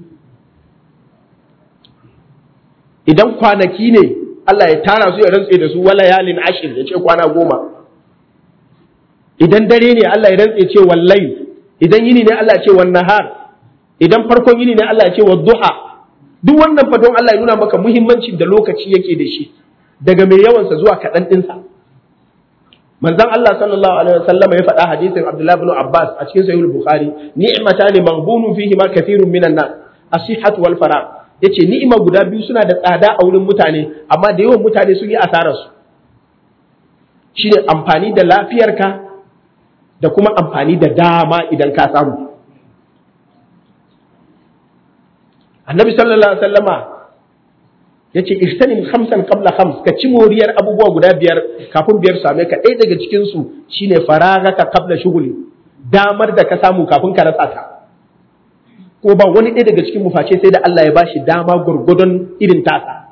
Idan kwanaki ne Allah ya tara su ya rantse da su wala yalin ashir ya ce kwana goma. Idan dare ne Allah ya rantse ce wal layl. Idan yini ne Allah ya ce wan nahar. Idan farkon yini ne Allah ya ce wad duha. Duk wannan fa don Allah ya nuna maka muhimmancin da lokaci yake da shi, daga mai yawansa zuwa kaɗan ɗinsa. Manzon Allah sallallahu alaihi wasallam ya faɗa hadisin Abdullah ibn Abbas a cikin Sahih al-Bukhari, ni'matani maghbunun fihi ma kathirun minan nas, as-sihhatu wal faragh. Yace ni'ima guda biyu suna da tsada a wurin mutane, amma da yawan mutane sun yi asarar su. Shine amfani da lafiyarka da kuma amfani da dama idan ka samu. Annabi sallallahu alaihi wasallama yace ihtanim khamsan qabla khams, ka ci moriyar abubuwa guda biyar kafin biyar same ka. Ɗaya daga cikin su shine faragaka qabla shughuli, damar da ka samu kafin ka rasa ta. Ko ba wani ɗaya daga cikin mu face sai da Allah ya bashi dama gurgudun irin tasa.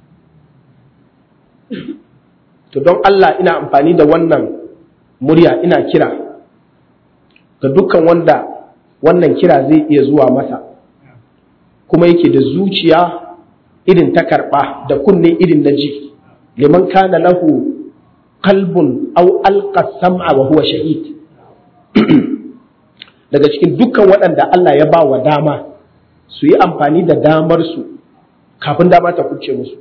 To don Allah ina amfani da wannan murya ina kira ga dukkan wanda wannan kira zai iya zuwa masa, kuma yake da zuciya irin ta karɓa da kunne irin na ji, liman kana lahu qalbun aw alqa sam'a wa huwa shahid. Daga cikin dukkan waɗanda Allah ya ba wa dama su yi amfani da damar su kafin dama ta kuce musu.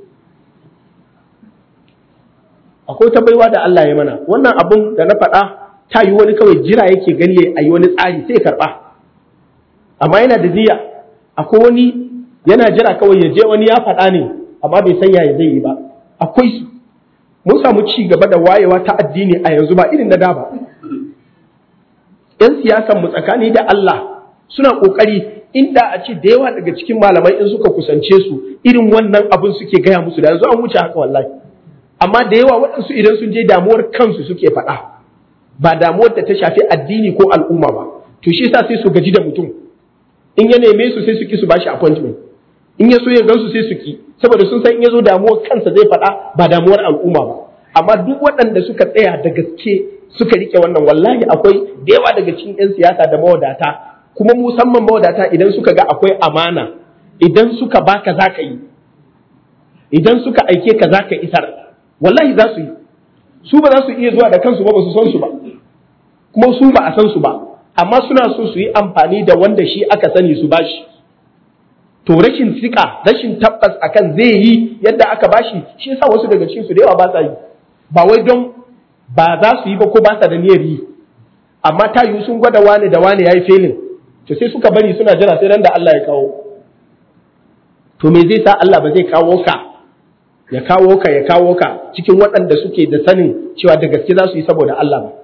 Akwai ta baiwa da Allah ya mana, wannan abun da na faɗa ta yi wani kawai jira yake gani a yi wani tsari sai karɓa, amma yana da niyya. Akwai wani yana jira kawai ya je wani ya faɗa ne amma bai san yaya zai yi ba. Akwai su, mun samu ci gaba da wayewa ta addini a yanzu ba irin na da ba. ‘Yan siyasan mu tsakani da Allah suna ƙoƙari, inda a ce da yawa daga cikin malamai in suka kusance su irin wannan abin suke gaya musu, da yanzu an wuce haka wallahi. Amma da yawa waɗansu idan sun je damuwar kansu suke faɗa, ba damuwar da ta shafi addini ko al'umma ba. To shi yasa sai su gaji da mutum, in ya neme su sai su ki su bashi appointment, in ya so ya gansu sai su ki, saboda sun san in ya zo damuwar kansa zai faɗa ba damuwar al'umma ba. Amma duk waɗanda suka tsaya da gaske suka rike wannan, wallahi akwai da yawa daga cikin 'yan siyasa da mawadata, kuma musamman mawadata idan suka ga akwai amana, idan suka baka za ka yi, idan suka aike ka za ka isar, wallahi za su yi. Su ba za su iya zuwa da kansu ba, ba su san su ba, kuma su ba a san su ba, amma suna so su yi amfani da wanda shi aka sani su bashi. To rashin tsika, rashin tabbas akan zai yi yadda aka bashi, shi yasa wasu daga cikin su da yawa ba sa yi, ba wai don ba za su yi ba ko ba sa da niyyar yi, amma ta yi sun gwada wane da wane yayi felin, to sai suka bari suna jira sai ran da Allah ya kawo. To me zai sa Allah ba zai kawo ka ya kawo ka ya kawo ka cikin waɗanda suke da sanin cewa da gaske za su yi saboda Allah ba?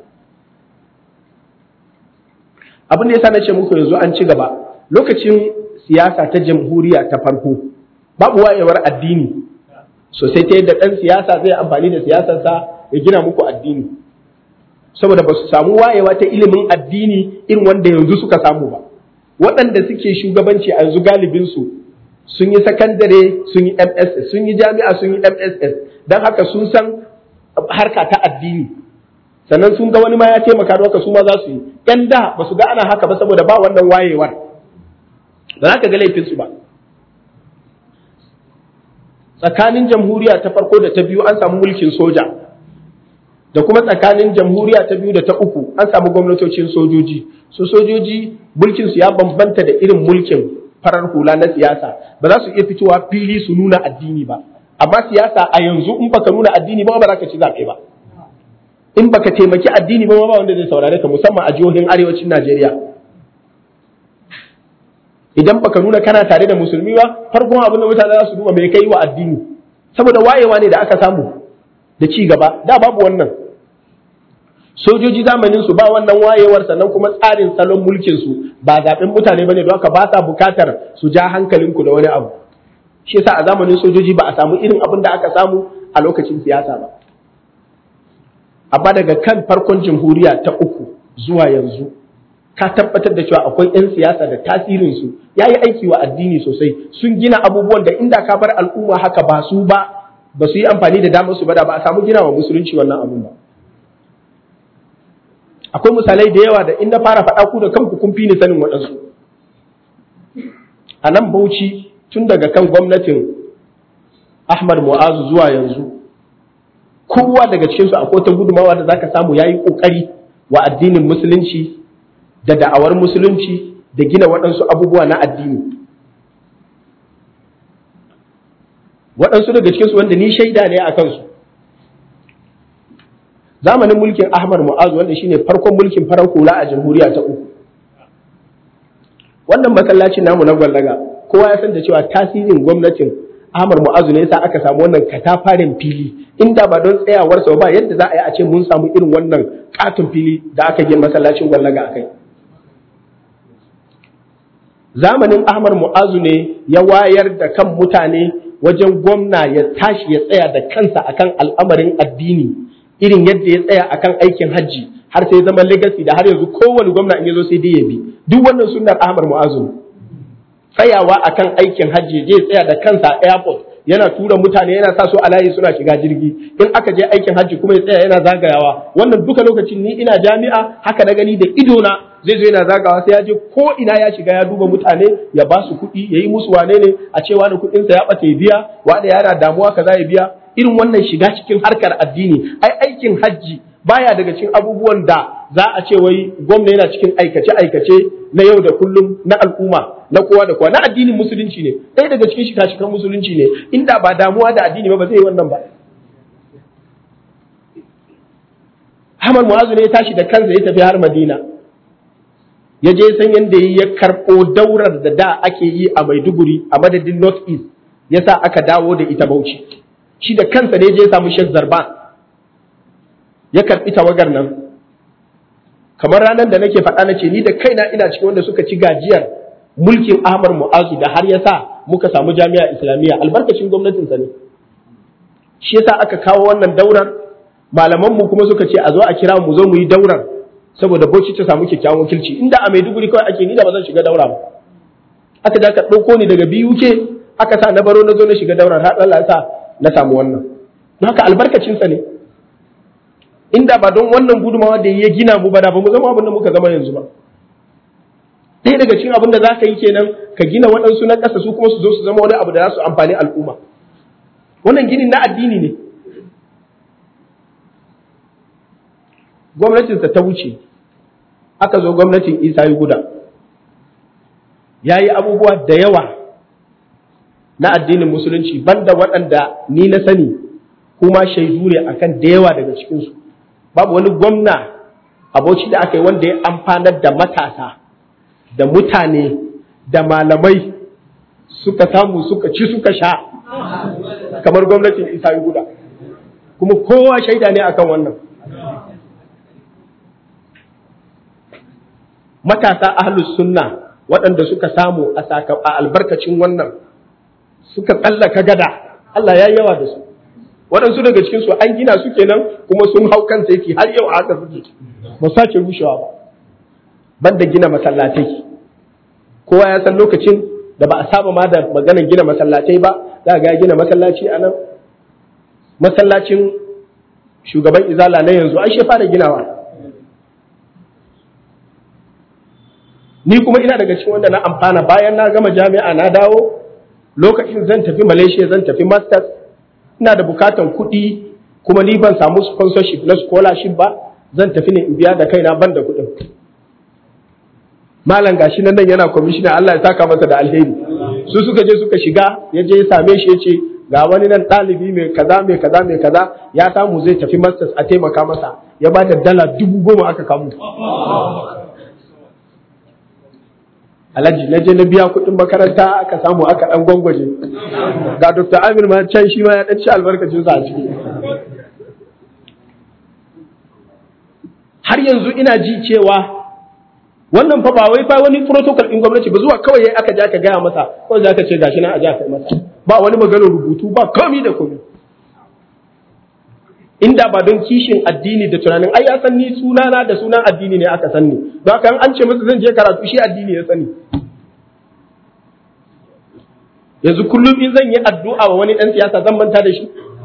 Abin da yasa na ce muku yanzu an ci gaba, lokacin siyasa ta jamhuriya ta farko babu wayewar addini sosai ta yadda ɗan siyasa zai amfani da siyasarsa ya gina muku addini, saboda ba su samu wayewa ta ilimin addini irin wanda yanzu suka samu ba. Waɗanda suke shugabanci a yanzu galibinsu sun yi sakandare, sun yi M S S, sun yi jami'a, sun yi M S S, don haka sun san harka ta addini, sannan sun ga wani ma ya taimaka da haka su ma za su yi. ‘Yan da ba su ga ana haka ba saboda ba wannan wayewar, ba za ka ga laifinsu ba. Tsakanin jamhuriya ta farko da ta biyu an samu mulkin soja, da kuma tsakanin jamhuriya ta biyu da ta uku an samu gwamnatocin sojoji. Su sojoji mulkinsu ya bambanta da irin mulkin farar hula na siyasa, ba za su iya fitowa fili su nuna addini ba. Amma siyasa a yanzu in baka nuna addini ba ba za ka ci zaɓe ba, in baka taimaki addini ba ba wanda zai saurare ka, musamman a jihohin arewacin Najeriya. Idan baka nuna kana tare da musulmi ba, farkon abin da mutane za su duba mai kai wa addini, saboda wayewa ne da aka samu da ci gaba. Da babu wannan. Sojoji zamanin su ba wannan wayewar, sannan kuma tsarin salon mulkin su ba zaɓen mutane bane, don haka ba sa bukatar su ja hankalinku da wani abu. Shi yasa a zamanin sojoji ba a samu irin abin da aka samu a lokacin siyasa ba. Amma daga kan farkon jamhuriya ta uku zuwa yanzu ka tabbatar da cewa akwai 'yan siyasa da tasirinsu ya yi aiki wa addini sosai. Sun gina abubuwan da inda ka bar al'umma haka ba su ba ba su yi amfani da damar su ba, da ba a samu gina wa musulunci wannan abun ba. Akwai misalai da yawa da in na fara faɗa ku da kanku kun fi ni sanin waɗansu. A nan Bauchi tun daga kan gwamnatin Ahmad Mu'azu zuwa yanzu, kowa daga cikinsu akwai ta gudumawa da zaka samu yayi kokari wa addinin musulunci da da'awar musulunci da gina waɗansu abubuwa na addini. Waɗansu daga cikinsu wanda ni shaida ne a kansu, zamanin mulkin Ahmad Mu'azu wanda shine farkon mulkin farar hula a jamhuriya ta uku, wannan masallacin namu na Gwallaga kowa ya san da cewa tasirin gwamnatin Ahmad Mu'azu ne yasa aka samu wannan katafaren fili. Inda ba don tsayawarsa ba yadda za a yi a ce mun samu irin wannan katon fili da aka gina masallacin Gwallaga akai. Zamanin Ahmad Mu'azu ne ya wayar da kan mutane wajen gwamna ya tashi ya tsaya da kansa akan al'amarin addini irin yadda ya tsaya akan aikin hajji har sai zama legacy da har yanzu kowane gwamna in yazo sai dai ya bi. Duk wannan sunnar Ahmad Mu'azu, tsayawa akan aikin hajji, je tsaya da kansa a airport yana tura mutane, yana sa su a layi suna shiga jirgi, in aka je aikin hajji kuma ya tsaya yana zagayawa. Wannan duka lokacin ni ina jami'a haka na gani da ido na, zai zo yana zagawa sai ya je ko ina ya shiga ya duba mutane, ya ba su kuɗi, ya yi musu wane ne, a ce wani kuɗinsa ya ɓata ya biya, wani yana damuwa kaza ya biya. Irin wannan shiga cikin harkar addini, ai aikin hajji baya daga cikin abubuwan da za a ce wai gwamna yana cikin aikace-aikace na yau da kullum na al'umma na kowa da kowa, na addinin musulunci ne, ɗaya daga cikin shika-shikan musulunci ne. Inda ba damuwa da addini ba ba zai yi wannan ba. Ahmad Mu'azu ne ya tashi da kansa ya tafi har Madina, ya je san yadda ya karɓo daurar da da ake yi a Maiduguri a madadin North East, ya sa aka dawo da ita Bauchi. Shi da kansa ne je ya samu Sheikh Zarban, ya karɓi tawagar nan. Kamar ranar da nake faɗa na ce ni da kaina ina cikin wanda suka ci gajiyar mulkin Ahmad Mu'azu da har ya sa muka samu jami'a Islamiyya, albarkacin gwamnatinsa ne. Shi yasa aka kawo wannan daurar, malamanmu kuma suka ce a zo a kira mu zo mu yi daurar saboda Bauchi ta samu kyakkyawan wakilci. Inda a Maiduguri kawai ake, ni da ba zan shiga daura ba. Aka da aka ɗauko ni daga B U K aka sa na baro na zo na shiga daurar, har Allah ya sa na samu wannan. Don haka albarkacinsa ne. Inda ba don wannan gudumawa da ya gina mu ba da ba mu zama abin da muka zama yanzu ba. Ɗaya daga cikin abin da za ka yi kenan, ka gina waɗansu na ƙasa su kuma su zo su zama wani abu da za su amfani al'umma. Wannan ginin na addini ne. Gwamnatinsa ta wuce, aka zo gwamnatin Isa yi guda, ya yi abubuwa da yawa na addinin musulunci banda waɗanda ni na sani kuma shaidu ne akan da yawa daga cikinsu. Babu wani gwamna a Bauchi da aka yi wanda ya amfanar da matasa da mutane da malamai suka samu suka ci suka sha kamar gwamnatin Isa yi guda, kuma kowa shaida ne akan wannan. Matasa ahlus sunna waɗanda suka samu a saka a albarkacin wannan suka tsallaka gada, Allah ya yawa da su. Waɗansu daga cikin su an gina su kenan kuma sun hau kansa yake har yau a haka suke, ba sake rushewa ba. Banda gina masallatai, kowa ya san lokacin da ba a saba ma da maganar gina masallatai ba, za ga gina masallaci a nan. Masallacin shugaban Izala na yanzu an shi fara ginawa. Ni kuma ina daga cikin wanda na amfana bayan na gama jami'a na dawo, lokacin zan tafi Malaysia, zan tafi masters, ina da bukatan kuɗi kuma ni ban samu sponsorship na scholarship ba, zan tafi ne in biya da kaina ban da kuɗin. Malam gashi nan yana commissioner, Allah ya saka masa da alheri. Su suka je suka shiga, ya je ya same shi ya ce ga wani nan ɗalibi mai kaza mai kaza mai kaza ya samu zai tafi masters a taimaka masa, ya ba da dala dubu goma aka kamu. Alhaji na je na biya kuɗin makaranta aka samu aka ɗan gwangwaje. Ga Dokta Amir ma can shi ma ya ɗan ci albarkacin sa a ciki. Har yanzu ina ji cewa wannan fa ba wai fa wani protocol ɗin gwamnati ba, zuwa kawai yayi aka je aka gaya masa, ko za ka ce gashi nan a je aka yi masa. Ba wani maganar rubutu ba komi da komi. Inda ba don kishin addini da tunanin ai ya san ni sunana da sunan addini ne aka san ni, don haka an ce masa zan je karatu shi addini ya sani. Yanzu kullum in zan yi addu'a wa wani ɗan siyasa zan manta da shi?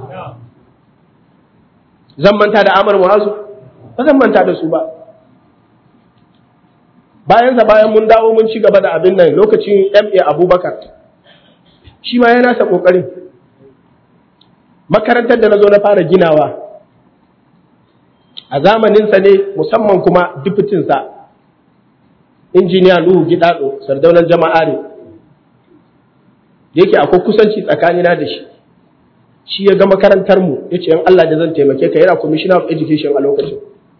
Zan manta da Ahmad Mu'azu? Ba zan manta da su ba. Bayan sa bayan mun dawo mun ci gaba da abin nan lokacin M A Abubakar, shi ma yana sa ƙoƙarin. Makarantar da na zo na fara ginawa a zamaninsa ne, musamman kuma dufitinsa injiniya Nuhu Gidado sardaunan jama'a ne, yake akwai kusanci tsakanina da shi. Shi ya ga makarantar mu ya ce in Allah da zan taimake ka, yana commissioner of education a lokacin,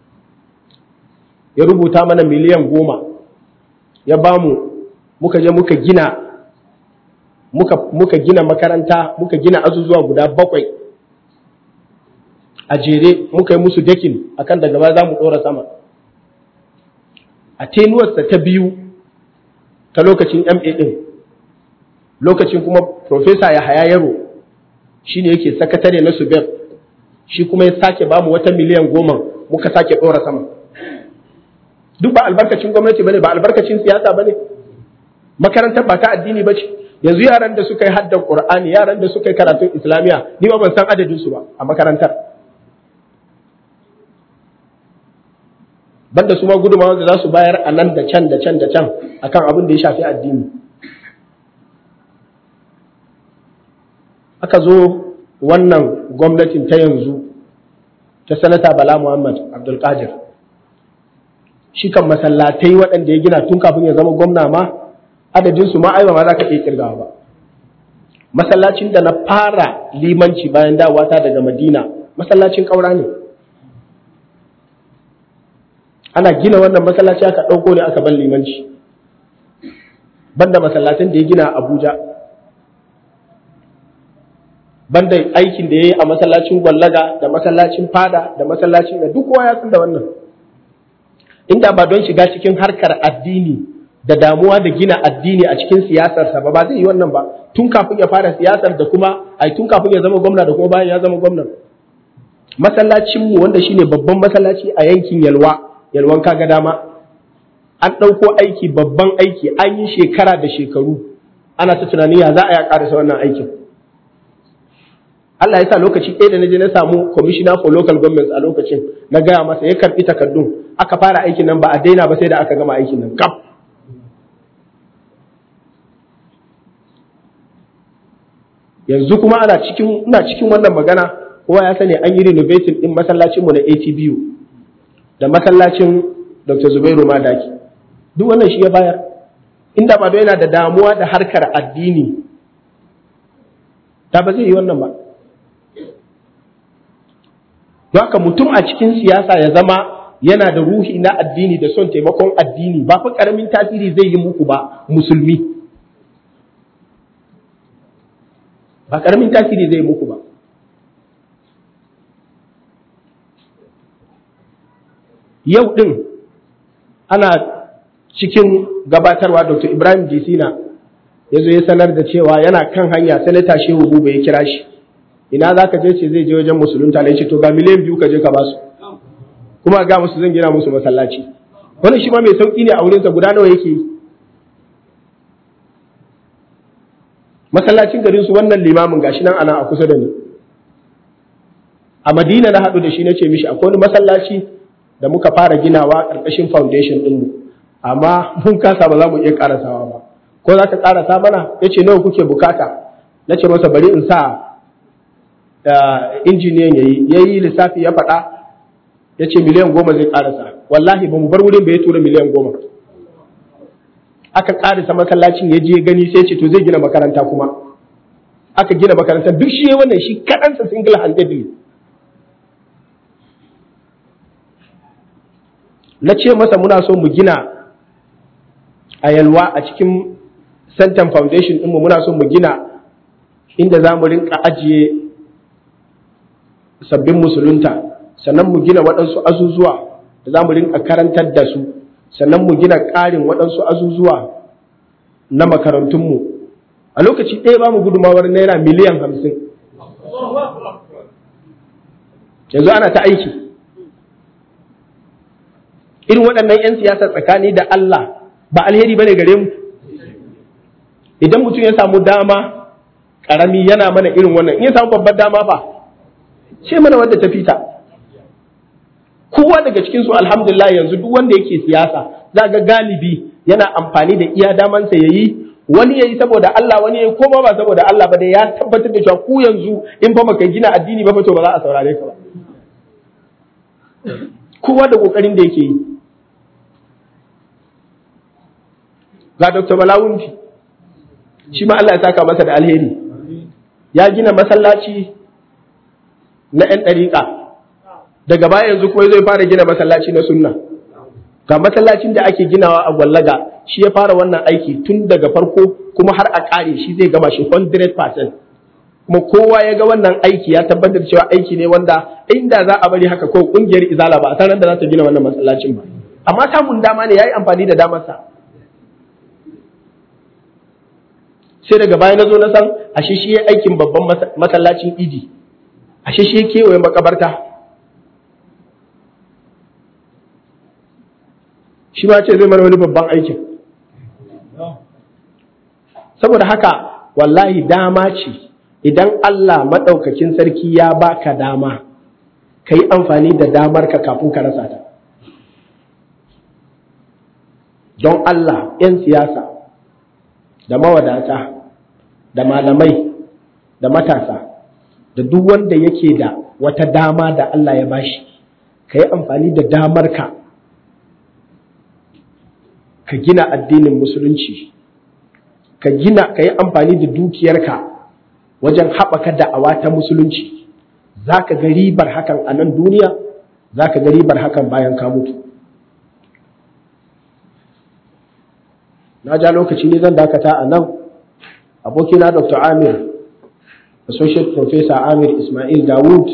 ya rubuta mana miliyan goma ya bamu, muka je muka gina muka muka gina makaranta, muka gina azuzuwa guda bakwai a jere, muka yi musu dakin akan daga ba za mu ɗora sama. A tenuwarsa ta biyu ta lokacin M A ɗin, lokacin kuma Profesa Yahaya Yaro shine yake sakatare na Subeb, shi kuma ya sake bamu wata miliyan goma muka sake ɗora sama. Duk ba albarkacin gwamnati bane, ba albarkacin siyasa bane. Makarantar ba ta addini ba ce. Yanzu yaran da suka yi haddan Qur'ani, yaran da suka yi karatun Islamiya, ni ba ban san adadin su ba a makarantar. Banda su ma gudunmawa da za su bayar a nan da can da can da can akan abin da ya shafi addini. Aka zo wannan gwamnatin ta yanzu ta sanata Bala Muhammad Abdul Qadir, shi kan masallatai waɗanda ya gina tun kafin ya zama gwamna ma adadin su ma aiwa ma za ka iya kirgawa ba. Masallacin da na fara limanci bayan dawowa ta daga Madina masallacin Kaura ne. Ana gina wannan masallaci aka ɗauko ne aka ban limanci, banda masallacin da ya gina a Abuja, banda aikin da ya yi a masallacin Gwallaga da masallacin Fada da masallacin da duk kowa ya san da wannan. Inda ba don shiga cikin harkar addini da damuwa da gina addini a cikin siyasarsa ba ba zai yi wannan ba, tun kafin ya fara siyasar da kuma ai tun kafin ya zama gwamna da kuma bayan ya zama gwamna. Masallacinmu wanda shine babban masallaci a yankin Yalwa, Yalwan kaga dama, an ɗauko aiki babban aiki, an yi shekara da shekaru ana ta tunani ya za a ya ƙarasa wannan aikin. Allah ya sa lokaci ɗaya da na je na samu commissioner for local governments a lokacin, na gaya masa ya karɓi takardun, aka fara aikin nan ba a daina ba sai da aka gama aikin nan kaf. Yanzu kuma ana cikin ina cikin wannan magana, kowa ya sani an yi renovating din masallacin mu na A T B U da masallacin Doctor Zubairu Madaki. Duk wannan shi ya bayar. Inda ba yana da damuwa da harkar addini, ta ba zai yi wannan ba. Don haka mutum a cikin siyasa ya zama yana da ruhi na addini da son taimakon addini ba fa karamin tasiri zai yi muku ba musulmi. Ba karamin tasiri zai yi muku ba. Yau din ana cikin gabatarwa Doctor Ibrahim Disina ya zo ya sanar da cewa yana kan hanya, Sanata Shehu Buba ya kira shi. Ina za ka je? Ce zai je wajen musulunta ne, ce to ga miliyan biyu ka je ka basu, kuma ga musu zan gina musu masallaci. Wannan shi ma mai sauki ne a wurinsa, guda nawa yake yi. Masallacin garin su wannan limamin gashi nan ana a kusa da ni. A Madina na haɗu da shi na ce mishi akwai wani masallaci da muka fara ginawa ƙarƙashin foundation ɗinmu, amma mun kasa ba za mu iya ƙarasawa ba. Ko za ka ƙarasa mana? Ya ce nawa kuke bukata? Na ce masa bari in sa injiniyan ya yi, ya yi lissafi ya faɗa, ya ce miliyan goma zai ƙarasa. Wallahi ba mu bar wurin ba ya tura miliyan goma. Aka ƙarasa masallacin ya je gani sai ce to zai gina makaranta kuma. Aka gina makaranta duk shi wannan shi kaɗansa single handedly. Na ce masa muna so mu gina a Yalwa a cikin Center Foundation ɗinmu, muna so mu gina inda za mu rinka ajiye sabbin musulunta, sannan mu gina waɗansu azuzuwa da za mu rinka karantar da su, sannan mu gina ƙarin waɗansu azuzuwa na makarantunmu. A lokaci ɗaya ba mu gudumawar naira miliyan hamsin. Yanzu ana ta aiki. Irin waɗannan 'yan siyasa tsakani da Allah ba alheri ba ne gare mu. Idan mutum ya samu dama ƙarami yana mana irin wannan, in ya samu babbar dama fa, ce mana wanda ta fita. Kowa daga cikinsu alhamdulillah yanzu duk wanda yake siyasa za ga galibi yana amfani da iya damansa ya yi, wani ya yi saboda Allah, wani ya yi koma ba saboda Allah ba, da ya tabbatar da cewa ku yanzu in fa baka gina addini ba to ba za a saurare ka ba. Kowa da kokarin da yake yi. Ga Doctor Balawunti, shi ma Allah ya saka masa da alheri, ya gina masallaci na 'yan ɗariƙa, daga baya yanzu kuma zai fara gina masallaci na sunna. Ga masallacin da ake ginawa a Gwallaga, shi ya fara wannan aiki tun daga farko kuma har a ƙare shi zai gama shi one hundred percent. Kuma kowa ya ga wannan aiki ya tabbatar cewa aiki ne wanda inda za a bari haka ko ƙungiyar Izala ba a san da za ta gina wannan masallacin ba. Amma samun dama ne, ya yi amfani da damarsa. sai daga baya na zo na san ashe shi ya aikin babban masallacin idi, ashe shi ya kewaye makabarta. Shi ma ce zai mana wani babban aikin. Saboda haka wallahi dama ce, idan Allah maɗaukakin sarki ya baka dama, ka yi amfani da damarka kafin ka rasa ta. Don Allah, ‘yan siyasa, da mawadata, da malamai, da matasa, da duk wanda yake da wata dama da Allah ya bashi, ka yi amfani da damarka ka gina addinin musulunci, ka gina ka yi amfani da dukiyarka wajen haɓaka da'awa ta musulunci. Za ka ga ribar hakan a nan duniya, za ka ga ribar hakan bayan ka mutu. Na ja lokaci ne zan dakata a nan. Abokina Doctor Amir, Associate Professor Amir Ismail Dawud,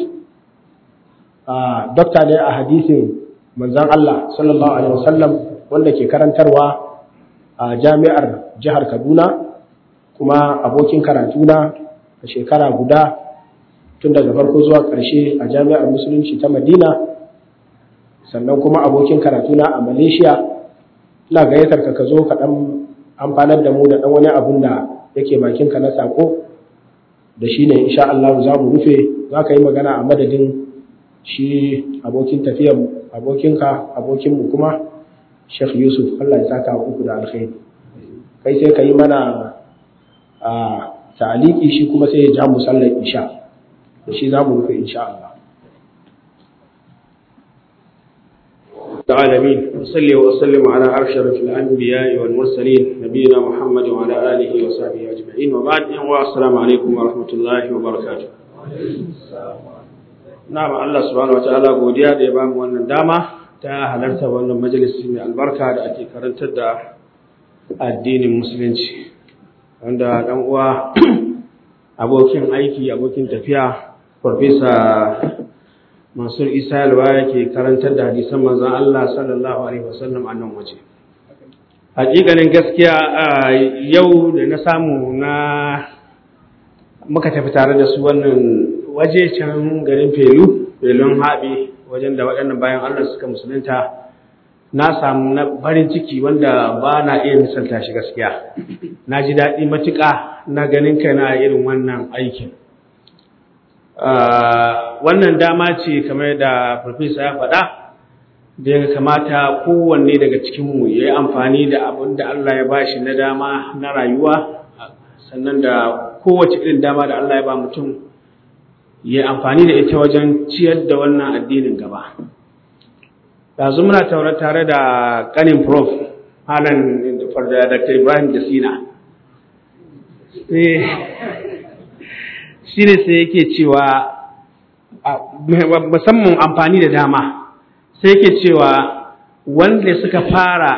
dokta ne a hadisin manzan Allah sallallahu Alaihi wasallam, wanda ke karantarwa a jami'ar jihar Kaduna, kuma abokin karatuna a shekara guda tun daga farko zuwa ƙarshe a jami'ar musulunci ta Madina, sannan kuma abokin karatuna a Malaysia. Ina gayyatar ka ka zo ka ɗan amfanar da mu da ɗan wani abun da yake bakinka na sako, da shi ne insha Allah za mu rufe. Za ka yi magana a madadin shi abokin tafiyar abokinka abokinmu kuma Sheikh Yusuf. Allah ya saka uku da alkhairi. Kai sai ka yi mana a ta'aliki, shi kuma sai ya ja mu sallar isha, da shi za mu rufe insha Allah. العالمين وصلي وسلم على أشرف الأنبياء والمرسلين نبينا محمد وعلى آله وصحبه أجمعين وبعد. السلام عليكم ورحمة الله وبركاته. نعم الله سبحانه وتعالى godiya da ya bamu wannan dama ta halarta wannan majalisi mai albarka da ake karantar da addinin musulunci, wanda dan uwa abokin aiki abokin tafiya Professor Mansur Isa Yalwa yake karantar da hadisan manzon Allah sallallahu alaihi wasallam a nan waje. Hakikanin gaskiya yau da na samu na muka tafi tare da su wannan waje can garin Felu, Felun Haɓe, wajen da waɗannan bayan Allah suka musulunta, na samu na farin ciki wanda ba na iya misalta shi gaskiya. Na ji daɗi matuƙa na ganin kaina irin wannan aikin. Uh, wannan dama ce kamar da Farfesa ya faɗa, da ya kamata kowanne daga cikinmu ya yi amfani da abin da Allah ya bashi na dama na rayuwa, sannan da kowace irin dama da Allah ya ba mutum ya yi amfani da ita wajen ciyar da wannan addinin gaba. Yanzu muna tare da ƙanin Prof Halan da Doctor Ibrahim Jasina. Shi ne sai yake cewa musamman amfani da dama, sai yake cewa wanda suka fara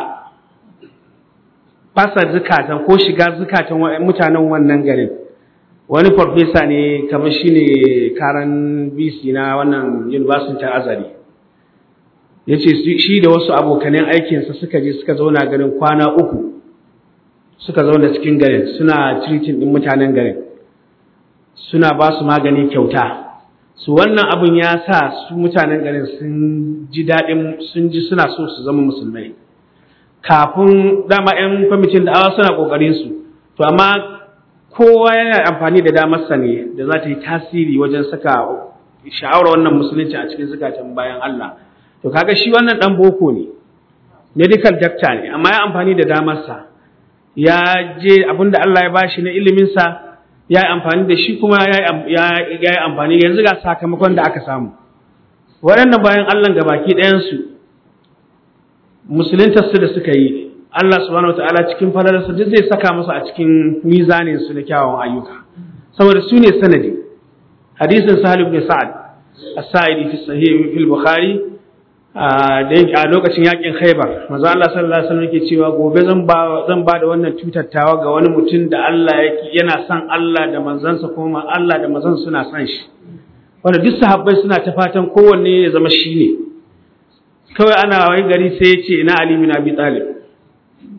fasa zukatan ko shiga zukatan mutanen wannan garin wani farfesa ne kamar shi ne karan B C na wannan University ta Azari. Ya ce shi da wasu abokanen aikinsa suka je suka zauna garin kwana uku, suka zauna cikin garin suna treating din mutanen garin, suna ba su magani kyauta. Su wannan abin ya sa su mutanen garin sun ji daɗin, sun ji suna so su zama musulmai. Kafin dama 'yan kwamitin da'awa suna ƙoƙarin su, to amma kowa yana amfani da damarsa ne da za ta yi tasiri wajen saka sha'awar wannan musulunci a cikin zukatan bayan Allah. To kaga shi wannan ɗan boko ne, medical doctor ne, amma ya amfani da damarsa, ya je abin da Allah ya bashi na iliminsa ya yi amfani da shi, kuma ya yi amfani. Yanzu ga sakamakon da aka samu. Waɗannan bayan Allah gabaki ɗayansu musuluntarsu da suka yi, Allah subhanahu wa ta'ala cikin falalarsa duk zai saka musu a cikin mizanin su na kyawawan ayyuka, saboda su ne sanadi. Hadisin Sahal ibn Sa'ad as-Sa'idi fi sahih fil Bukhari da a lokacin yakin Khaibar, manzo Allah sallallahu alaihi wasallam yake cewa gobe zan ba zan ba da wannan tutattawa ga wani mutum da Allah yake yana son Allah da manzansa, kuma Allah da manzansa suna son shi, wanda duk sahabbai suna ta fatan kowanne ya zama shi ne. Kawai ana wai gari sai ya ce ina Ali bin Abi Talib,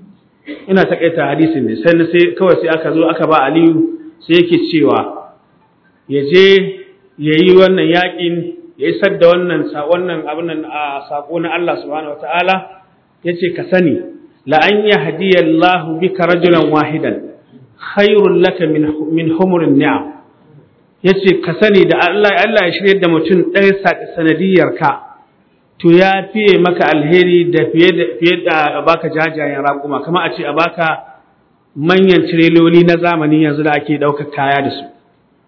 ina takaita hadisin ne sai sai kawai sai aka zo aka ba Aliyu sai yake cewa ya je yayi wannan yakin ya isar da wannan wannan abin nan a sako na Allah subhanahu wataala yace ka sani la an yahdiyallahu bika rajulan wahidan khairul laka min min humurin ni'am yace ka sani da Allah Allah ya shirye da mutum ɗaya sanadiyar ka to ya fiye maka alheri da fiye da fiye da baka jajayen raƙuma kamar a ce a baka manyan tireloli na zamani yanzu da ake ɗaukar kaya da su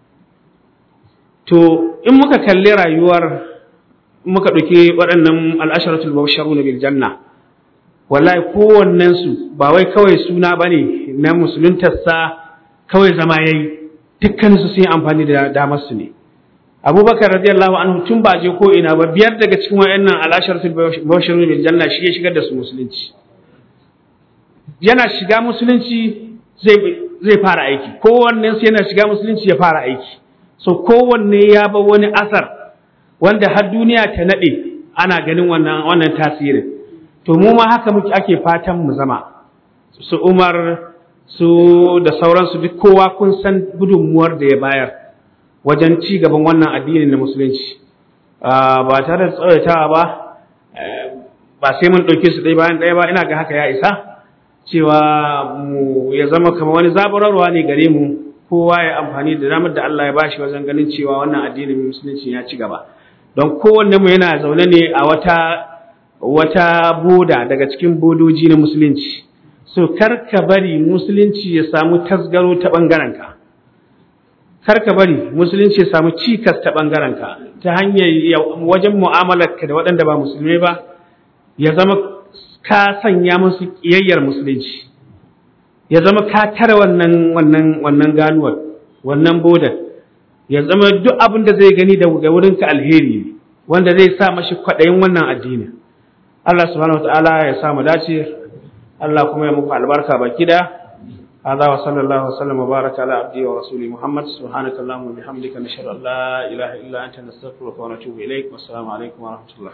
to in muka kalli rayuwar muka ɗauki waɗannan al'asharatul mubashsharuna bil janna wallahi kowannen su ba wai kawai suna bane na musuluntarsa kawai zama yayi dukkan su sun yi amfani da damar su ne Abubakar radiyallahu anhu tun ba je ko ina ba biyar daga cikin wayannan al'asharatul mubashsharuna bil janna shi ya shigar da su musulunci yana shiga musulunci zai zai fara aiki kowannen su yana shiga musulunci ya fara aiki so kowanne ya ba wani asar wanda har duniya ta nade ana ganin wannan wannan tasirin to mu ma haka muke ake fatan mu zama su Umar su da sauransu duk kowa kun san gudunmuwar da ya bayar wajen ci gaban wannan addini na musulunci ba tare da tsawaitawa ba ba sai mun ɗauke su ɗaya bayan ɗaya ba ina ga haka ya isa cewa mu ya zama kamar wani zaburarwa ne gare mu kowa ya amfani da damar da Allah ya bashi wajen ganin cewa wannan addinin musulunci ya ci gaba don kowanne mu yana zaune ne a wata wata boda daga cikin bodoji na musulunci so karka bari musulunci ya samu tasgaro ta bangaren ka karka bari musulunci ya samu cikas ta bangaren ka ta hanyar wajen mu'amalar ka da waɗanda ba musulmai ba ya zama ka sanya musu kiyayyar musulunci ya zama ka tare wannan wannan wannan ganuwar wannan bodar ya zama duk abin da zai gani daga wurin ka alheri ne wanda zai sa mashi kwaɗayin wannan addini Allah subhanahu wataala ya sa mu dace Allah kuma ya muku albarka baki da hada wa sallallahu wa sallam wa baraka ala abdi wa rasuli Muhammad subhanaka allahumma wa bihamdika nashhadu an la ilaha illa anta nastaghfiruka wa natubu ilaik wassalamu alaikum wa rahmatullah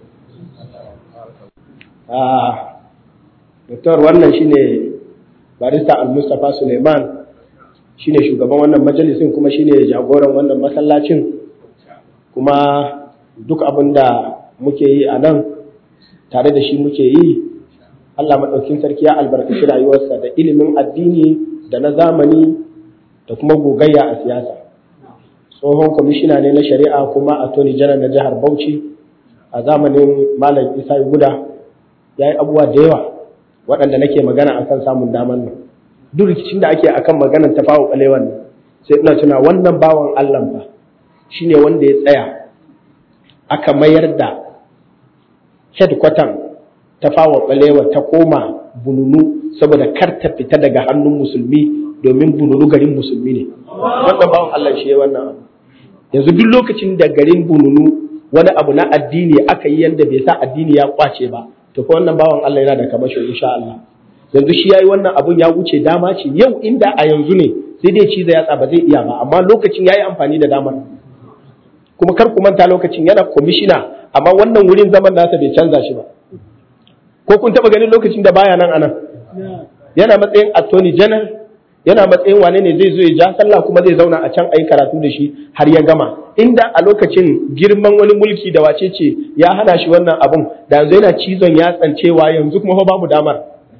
ah doktor wannan shine barista al-Mustafa Suleiman shine shugaban wannan majalisin kuma shine jagoran wannan masallacin kuma duk abin da muke yi a nan tare da shi muke yi Allah madaukin sarki ya albarkaci rayuwarsa da ilimin addini da na zamani da kuma gogayya a siyasa tsohon kwamishina ne na shari'a kuma attorney general na jihar Bauchi a zamanin Malam Isa Guda yayi abubuwa da yawa waɗanda nake magana akan samun daman nan duk rikicin da ake akan maganar tafawo kalewan nan sai ina tuna wannan bawan Allah fa shine wanda ya tsaya aka mayar da headquarter tafawo kalewa ta koma bununu saboda kar ta fita daga hannun musulmi domin bununu garin musulmi ne wannan bawan Allah shi wannan yanzu duk lokacin da garin bununu wani abu na addini aka yi yanda bai sa addini ya kwace ba to ko wannan bawan Allah yana da kamasho insha Allah yanzu shi yayi wannan abun ya wuce dama ce yau inda a yanzu ne sai dai ci da yatsa ba zai iya ba amma lokacin yayi amfani da damar kuma kar ku manta lokacin yana commissioner amma wannan wurin zaman nasa bai canza shi ba ko kun taba ganin lokacin da baya nan anan yana matsayin attorney general yana matsayin wane ne zai zo ya ja sallah kuma zai zauna a can ayi karatu da shi har ya gama inda a lokacin girman wani mulki da wace ce ya hana shi wannan abun da yanzu yana cizon ya tsancewa yanzu kuma fa babu damar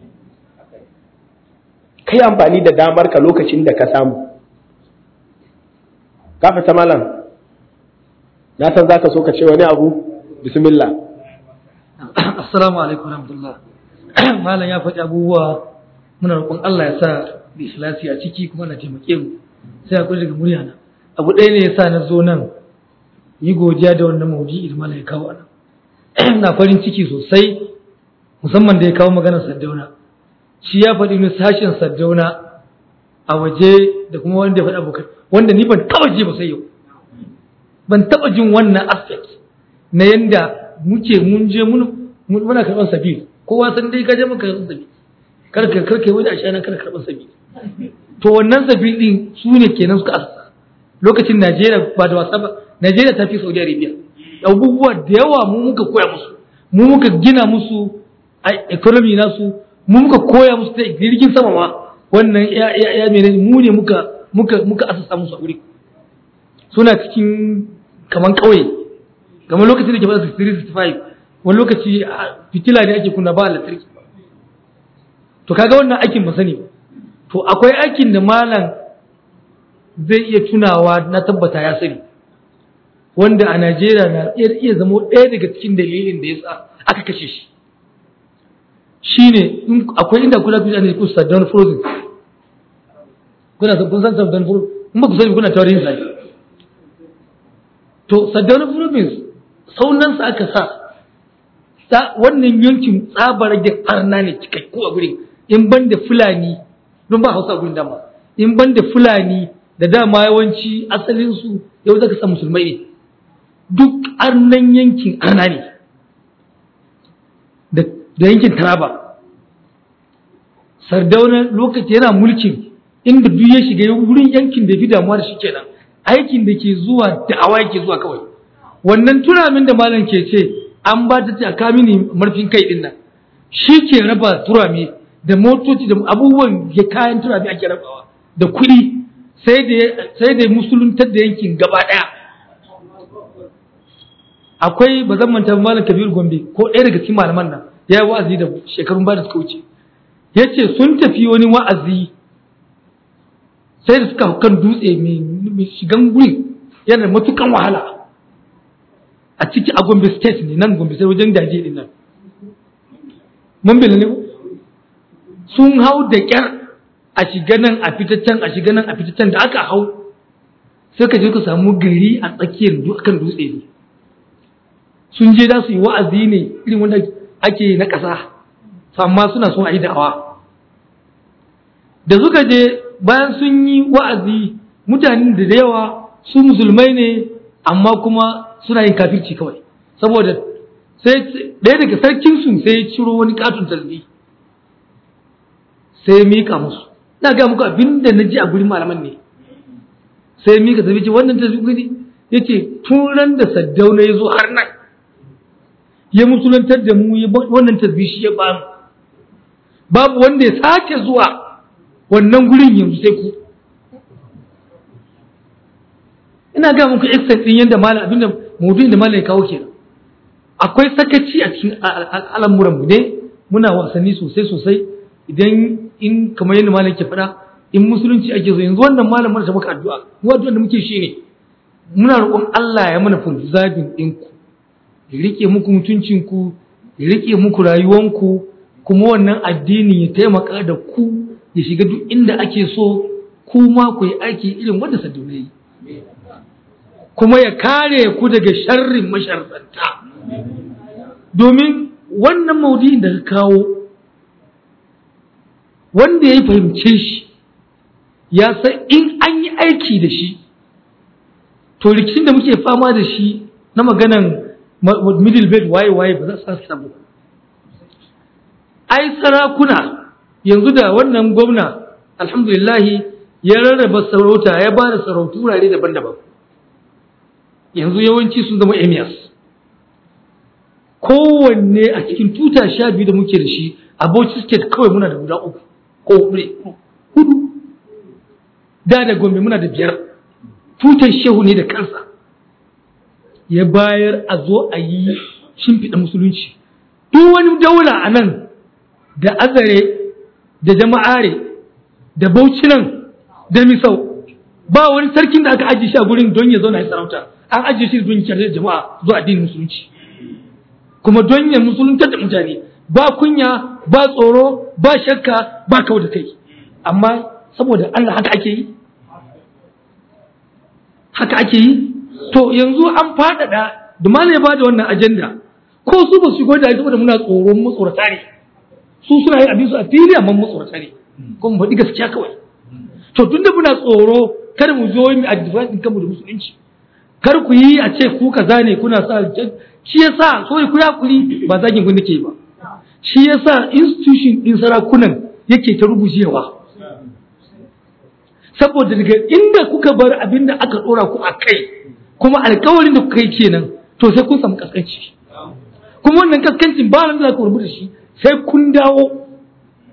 kai amfani da damar ka lokacin da ka samu kafa ta malam na san zaka so ka ce wani abu bismillah assalamu alaikum warahmatullah malam ya faɗi abubuwa muna roƙon Allah ya sa da ikhlasi a ciki kuma na taimake mu sai akwai daga murya na abu ɗaya ne yasa na zo nan yi godiya da wannan maudu'i da malam ya kawo nan na farin ciki sosai musamman da ya kawo maganar Saddauna shi ya faɗi ni sashen Saddauna a waje da kuma wanda ya faɗi abokan wanda ni ban taɓa ji ba sai yau ban taɓa jin wannan aspect na yanda muke mun je mun muna karɓar sabil kowa san dai ka je muka karɓar sabil karka karka wani ashana kana karɓar sabil to wannan sabil din su ne kenan suka asa lokacin Najeriya ba da wasa ba Najeriya ta fi Saudi Arabia abubuwa da yawa mu muka koya musu mu muka gina musu economy nasu mu muka koya musu ta jirgin sama ma wannan ya ya ya menene mu ne muka muka muka asasa musu a wuri suna cikin kaman kauye kamar lokacin da ke bada sixty-three sixty-five wani lokaci fitila ne ake kunna ba lantarki to kaga wannan aikin ba sani to akwai aikin da malam zai iya tunawa na tabbata ya sani wanda a Najeriya na iya zama ɗaya daga cikin dalilin da ya sa aka kashe shi shine akwai inda kula kusa ne kusa Saddam Frozen kuna san kun san Saddam Frozen kuma ku sani kuna tarihin sa to Saddam Frozen saunan sa aka sa ta wannan yankin tsabaragen arna ne cikakku a gurin in ban da Fulani don ba Hausa gurin dama in ban da Fulani da dama yawanci asalin su yau zaka san musulmai ne duk arnan yankin arna ne da da yankin Taraba Sardauna lokaci yana mulkin inda duk ya shiga wurin yankin da fi damuwa da shi kenan aikin da ke zuwa da'awa yake zuwa kawai wannan turamin da malam ke ce an ba ta ta kamini marfin kai din nan shi ke raba turami da motoci da abubuwan ya kayan turami ake rabawa da kuɗi sai da sai da musuluntar da yankin gaba ɗaya akwai ba zan manta malam Kabir Gombe ko ɗaya daga cikin malaman nan ya yi wa'azi da shekarun ba da suka wuce yace sun tafi wani wa'azi sai da suka kan dutse mai shigan guri yana da matukan wahala a ciki a Gombe state ne nan Gombe sai wajen daje din nan mun bela ne sun hau da kyar a shiga nan a fitaccen a shiga nan a fitaccen da aka hau sai ka je ka samu gari a tsakiyar dukkan dutse ne sun je da su yi wa'azi ne irin wanda ake na ƙasa amma suna son a yi da'awa da suka je bayan sun yi wa'azi mutanen da yawa su musulmai ne amma kuma suna yin kafirci kawai saboda sai ɗaya daga sarkin su sai ya ciro wani katon tasbi sai ya mika musu na ga muku abinda na ji a gurin malaman ne sai ya mika tasbi ce wannan tasbi gudi ya ce tun ran da Saddauna ya zo har nan ya musulantar da mu wannan tasbi shi ya bamu babu wanda ya sake zuwa wannan gurin yanzu sai ku ina ga muku extent din yanda malam abinda maudu'in da malam ya kawo kenan akwai sakaci a cikin al'amuran mu ne muna wasanni sosai sosai idan in kamar yadda malam ke faɗa in musulunci ake so yanzu wannan malam mana maka addu'a mu addu'a da muke shi ne muna roƙon Allah ya mana fulzabin ɗinku ya rike muku mutuncin ku ya rike muku rayuwan ku kuma wannan addini ya taimaka da ku ya shiga duk inda ake so kuma ku yi aiki irin wanda Saddauna yi kuma ya kare ku daga sharrin masharranta domin wannan maudu'in da ka kawo wanda ya fahimce shi ya san in an yi aiki da shi to rikicin da muke fama da shi na maganan middle belt waye waye ba za su samu ai sarakuna yanzu da wannan gwamna alhamdulillah ya rarraba sarauta ya ba da sarautu wurare daban-daban yanzu yawanci sun zama emirs kowanne a cikin tuta sha biyu da muke da shi a Bauchi state kawai muna da guda uku ko hudu da da Gombe muna da biyar tutan shehu ne da kansa ya bayar a zo a yi shimfiɗa musulunci duk wani daula a nan da azare da jama'are da Bauchi nan da Misau ba wani sarkin da aka ajiye shi a gurin don ya zauna ya sarauta an ajiye shi don kyale jama'a zuwa addinin musulunci kuma don ya musuluntar da mutane ba kunya ba tsoro ba shakka ba kawo da kai amma saboda Allah haka ake yi haka ake yi to yanzu an faɗaɗa da ma ne ba da wannan ajanda ko su ba su shigo da saboda muna tsoron matsorata ne su suna yi abin su a fili amma matsorata ne kuma faɗi gaskiya kawai to tunda muna tsoro kada mu zo mu advance din kanmu da musulunci kar ku yi a ce ku kaza ne kuna sa shi yasa so ku ya kuli ba zagin ku nake ba shi yasa institution din sarakunan yake ta rubucewa saboda daga inda kuka bar abinda aka dora ku a kai kuma alƙawarin da kuka yi kenan to sai kun samu kaskanci kuma wannan kaskancin ba nan da ku rubuta shi sai kun dawo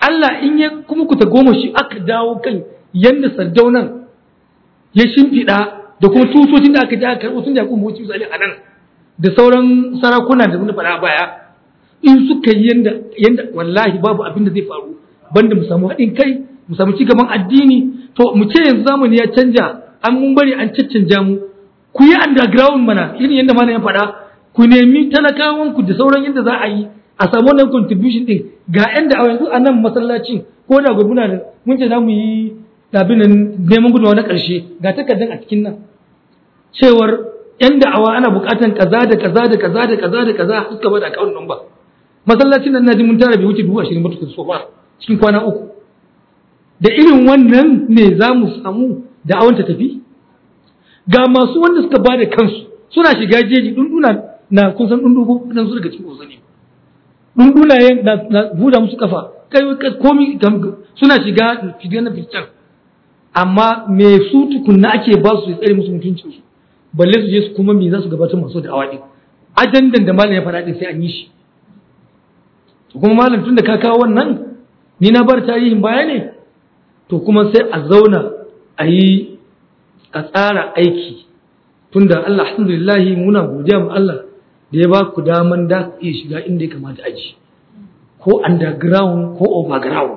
Allah in ya kuma ku ta goma shi aka dawo kan yanda Sardaunan ya shimfiɗa da kuma tutocin da aka ji aka karɓo tun da kuma wuce misali a nan da sauran sarakuna da wani faɗa baya in suka yi yanda yanda wallahi babu abin da zai faru banda mu samu haɗin kai mu samu cigaban addini to mu ce yanzu zamani ya canja an mun bari an caccanja mu ku yi underground mana irin yadda mana ya faɗa ku nemi talakawan ku da sauran yadda za a yi a samu wannan contribution din ga yan da a yanzu a nan masallacin ko da gwamna da mun ce za mu yi dabinan neman gudunmawa na ƙarshe ga takardar a cikin nan cewar yan da'awa ana buƙatar kaza da kaza da kaza da kaza da kaza suka bada account number masallacin nan na ji mun tara bai wuce dubu ashirin ba tukun so ba cikin kwana uku da irin wannan ne za mu samu da'awan ta tafi ga masu wanda suka bada kansu suna shiga jeji dunduna na kun san dundugo dan su daga cikin ozani dundunaye na na buda musu kafa kai komi suna shiga shiga na fitan amma me su tukunna ake ba su tsare musu mutuncin su balle su je su kuma me za su gabatar masu da awadi ajandan da malam ya fara din sai an yi shi to kuma malam tunda ka kawo wannan ni na bar tarihin baya ne to kuma sai a zauna a yi a tsara aiki tunda Allah alhamdulillah muna godiya ma Allah da ya ba ku daman da iya shiga inda ya kamata a ji ko underground ko overground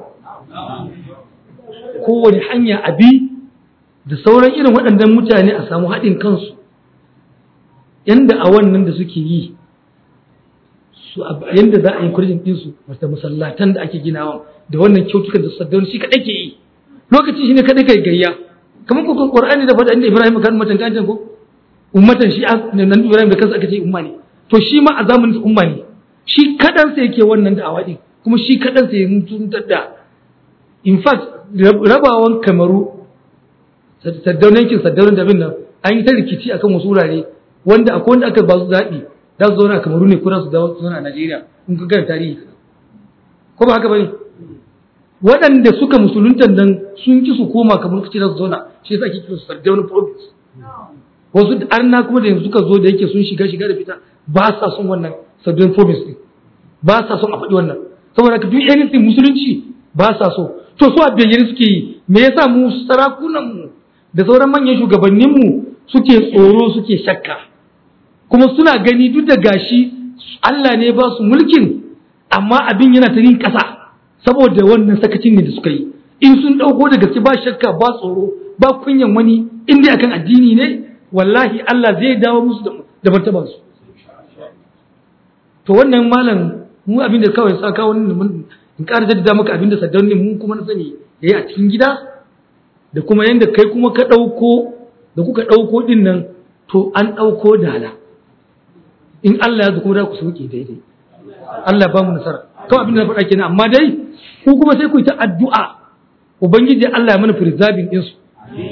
kowane hanya a bi da sauran irin waɗannan mutane a samu haɗin kansu yanda a wannan da suke yi su yanda za a yi kurjin ɗinsu wata masallatan da ake ginawa da wannan kyautukan da saddaun shi kaɗai ke yi lokaci shi ne kaɗai kai gayya kamar kokon ƙwar'ani da faɗa inda Ibrahim kan ummatan kancan ko ummatan shi nan Ibrahim da kansa aka ce umma ne to shi ma a zamanin umma ne shi kaɗansa yake wannan da awaɗi kuma shi kaɗansa ya mutuntar da in fact rabawan Kamaru saddaunancin saddaunan da bin nan an yi ta rikici akan wasu wurare wanda akwai wanda aka ba su zaɓi za su zauna a Kamaru ne ko za su dawo zauna a Najeriya in ka gane tarihi ko ba haka bane waɗanda suka musulunta nan sun ki su koma kamar kace za su zauna shi yasa ake kira su sardaunan province wasu arna kuma da yanzu suka zo da yake sun shiga shiga da fita ba sa son wannan sardaunan province din ba sa son a faɗi wannan saboda ka duk anything musulunci ba sa so to su a bayyane suke yi me yasa mu sarakunan mu da sauran manyan shugabannin mu suke tsoro suke shakka kuma suna gani duk da gashi Allah ne ba su mulkin amma abin yana ta yin ƙasa saboda wannan sakacin ne da suka yi in sun ɗauko da gaske ba shakka ba tsoro ba kunyan wani inda akan addini ne wallahi Allah zai dawo musu da martaban su to wannan malam mu abin da kawai sa kawo mun in ƙara jaddada maka abin da saddan ne mu kuma na sani yayi a cikin gida da kuma yanda kai kuma ka ɗauko da kuka ɗauko din nan to an ɗauko dala in Allah ya zo kuma da ku sauke daidai Allah ba mu nasara kawai abin da na faɗa kenan amma dai ku kuma sai ku yi ta addu'a ubangiji Allah ya mana preserving din su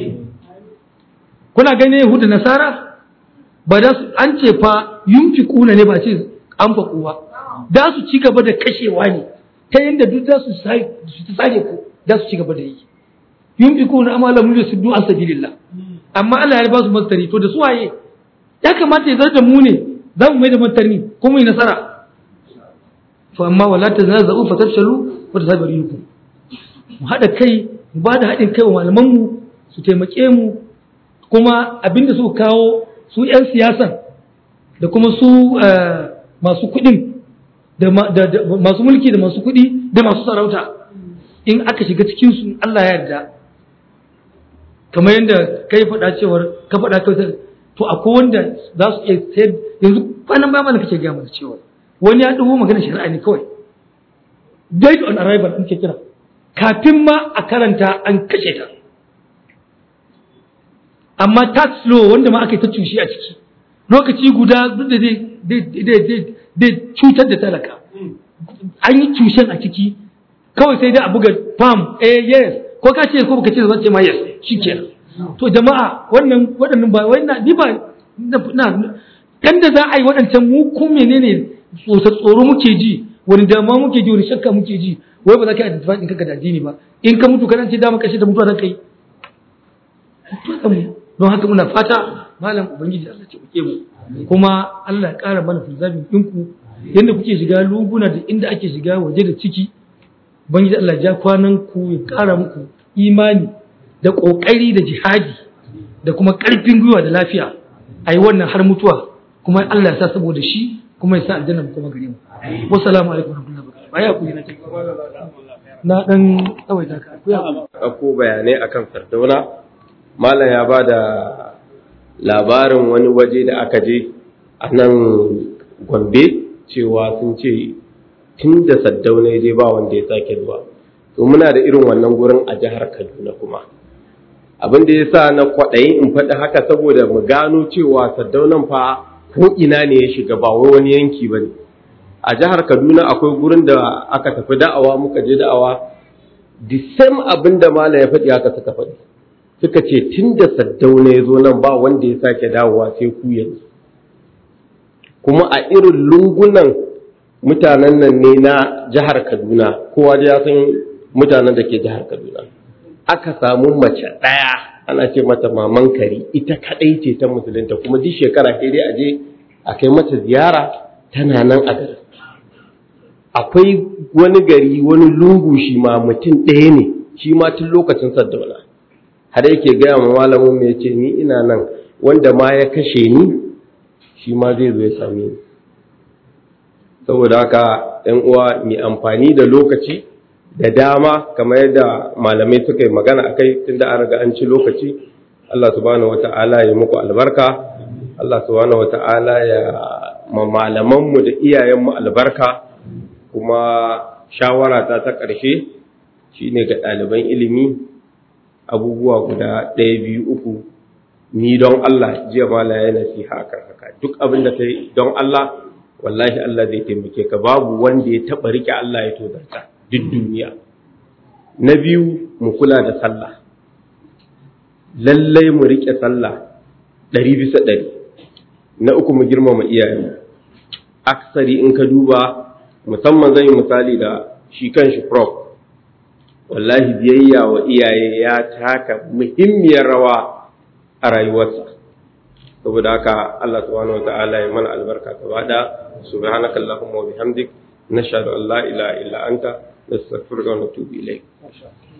kuna gane Yahuda Nasara ba da su an ce fa yunfiquna ne ba ce an fa kuwa da su ci gaba da kashewa ne ta yanda duk da su sai su tsare ku da su ci gaba da yi yunfiquna amala mun su du'a sabilillah amma Allah ya ba su mastari to da su waye ya kamata ya zarta mu ne za mu mai da martani ko mu yi nasara fa amma wala tanazu fa tafshalu wa tasabiriku mu hada kai mu ba da hadin kai wa malaman mu su taimake mu kuma abinda su kawo su yan siyasan da kuma su masu kudin da masu mulki da masu kudi da masu sarauta in aka shiga cikin su Allah ya yarda kamar yadda kai faɗa cewar ka faɗa kai to akwai wanda za su iya sayar yanzu kwanan ba mana kake gaya mana cewa wani ya dubo magana shari'a ne kawai date on arrival in ke kira kafin ma a karanta an kashe ta amma tax law wanda ma aka yi ta cushi a ciki lokaci guda duk da zai cutar da talaka an yi cushen a ciki kawai sai dai a buga pam eh yes ko ka ce ko baka ce zan ce ma yes shikenan to jama'a wannan waɗannan ba wannan ni ba na dan da za a yi waɗancan mu ko menene tsoro muke ji wani dama muke ji wani shakka muke ji wai ba za ka identify ɗin kanka da addini ba in ka mutu kana ce dama kashe da mutuwa zan kai don haka muna fata malam ubangiji Allah ce kuke mu kuma Allah ya ƙara mana filzabin ɗinku yadda kuke shiga luguna da inda ake shiga waje da ciki ubangiji Allah ya ja kwanan ku ya kara muku imani da kokari da jihadi da kuma karfin gwiwa da lafiya ayi wannan har mutuwa kuma Allah ya sa saboda shi kuma ya sa aljanna kuma gare mu wassalamu alaikum warahmatullahi wabarakatuh baya ku na take na dan tsawaita ka ko bayanai akan Sardauna malam ya bada labarin wani waje da aka je a nan Gombe cewa sun ce tun da Sardauna ya je ba wanda ya sake zuwa to muna da irin wannan gurin a jihar Kaduna kuma abin da ya sa na kwaɗayi in faɗi haka saboda mu gano cewa Sardaunan fa ko ina ne ya shiga ba wai wani yanki ba ne a jihar Kaduna akwai gurin da aka tafi da'awa muka je da'awa the same abin da mala ya faɗi haka suka faɗi suka ce tun da Sardauna ya zo nan ba wanda ya sake dawowa sai ku yanzu kuma a irin lungunan mutanen nan ne na jihar Kaduna kowa da ya san mutanen da ke jihar Kaduna aka samu mace ɗaya ana ce mata maman kari ita kaɗai ce ta musulunta kuma duk shekara sai dai a je a kai mata ziyara tana nan a garin akwai wani gari wani lungu shi ma mutum ɗaya ne shi ma tun lokacin Sardauna har yake gaya ma malamin mai ce ni ina nan wanda ma ya kashe ni shi ma zai zo ya same ni saboda haka ɗan uwa mai amfani da lokaci da dama kamar yadda malamai suka yi magana akai tunda an riga an ci lokaci Allah subhanahu wata'ala ya muku albarka Allah subhanahu wata'ala ya ma malaman mu da iyayen mu albarka kuma shawara ta ta ƙarshe shine ga ɗaliban ilimi abubuwa guda ɗaya biyu uku ni don Allah jiya mala ya nasiha akan haka duk abin da kai don Allah wallahi Allah zai taimake ka babu wanda ya taɓa rike Allah ya tozarta duk duniya. Na biyu mu kula da sallah lallai mu rike sallah ɗari bisa ɗari. Na uku mu girmama iyaye aksari in ka duba musamman zan yi misali da shi kanshi prof wallahi biyayya wa iyaye ya taka muhimmiyar rawa a rayuwarsa saboda haka Allah subhanahu wataala ya mana albarka gaba da subhanakallahumma wa bihamdik nashhadu an la ilaha illa anta nastaghfiruka wa natubu ilayk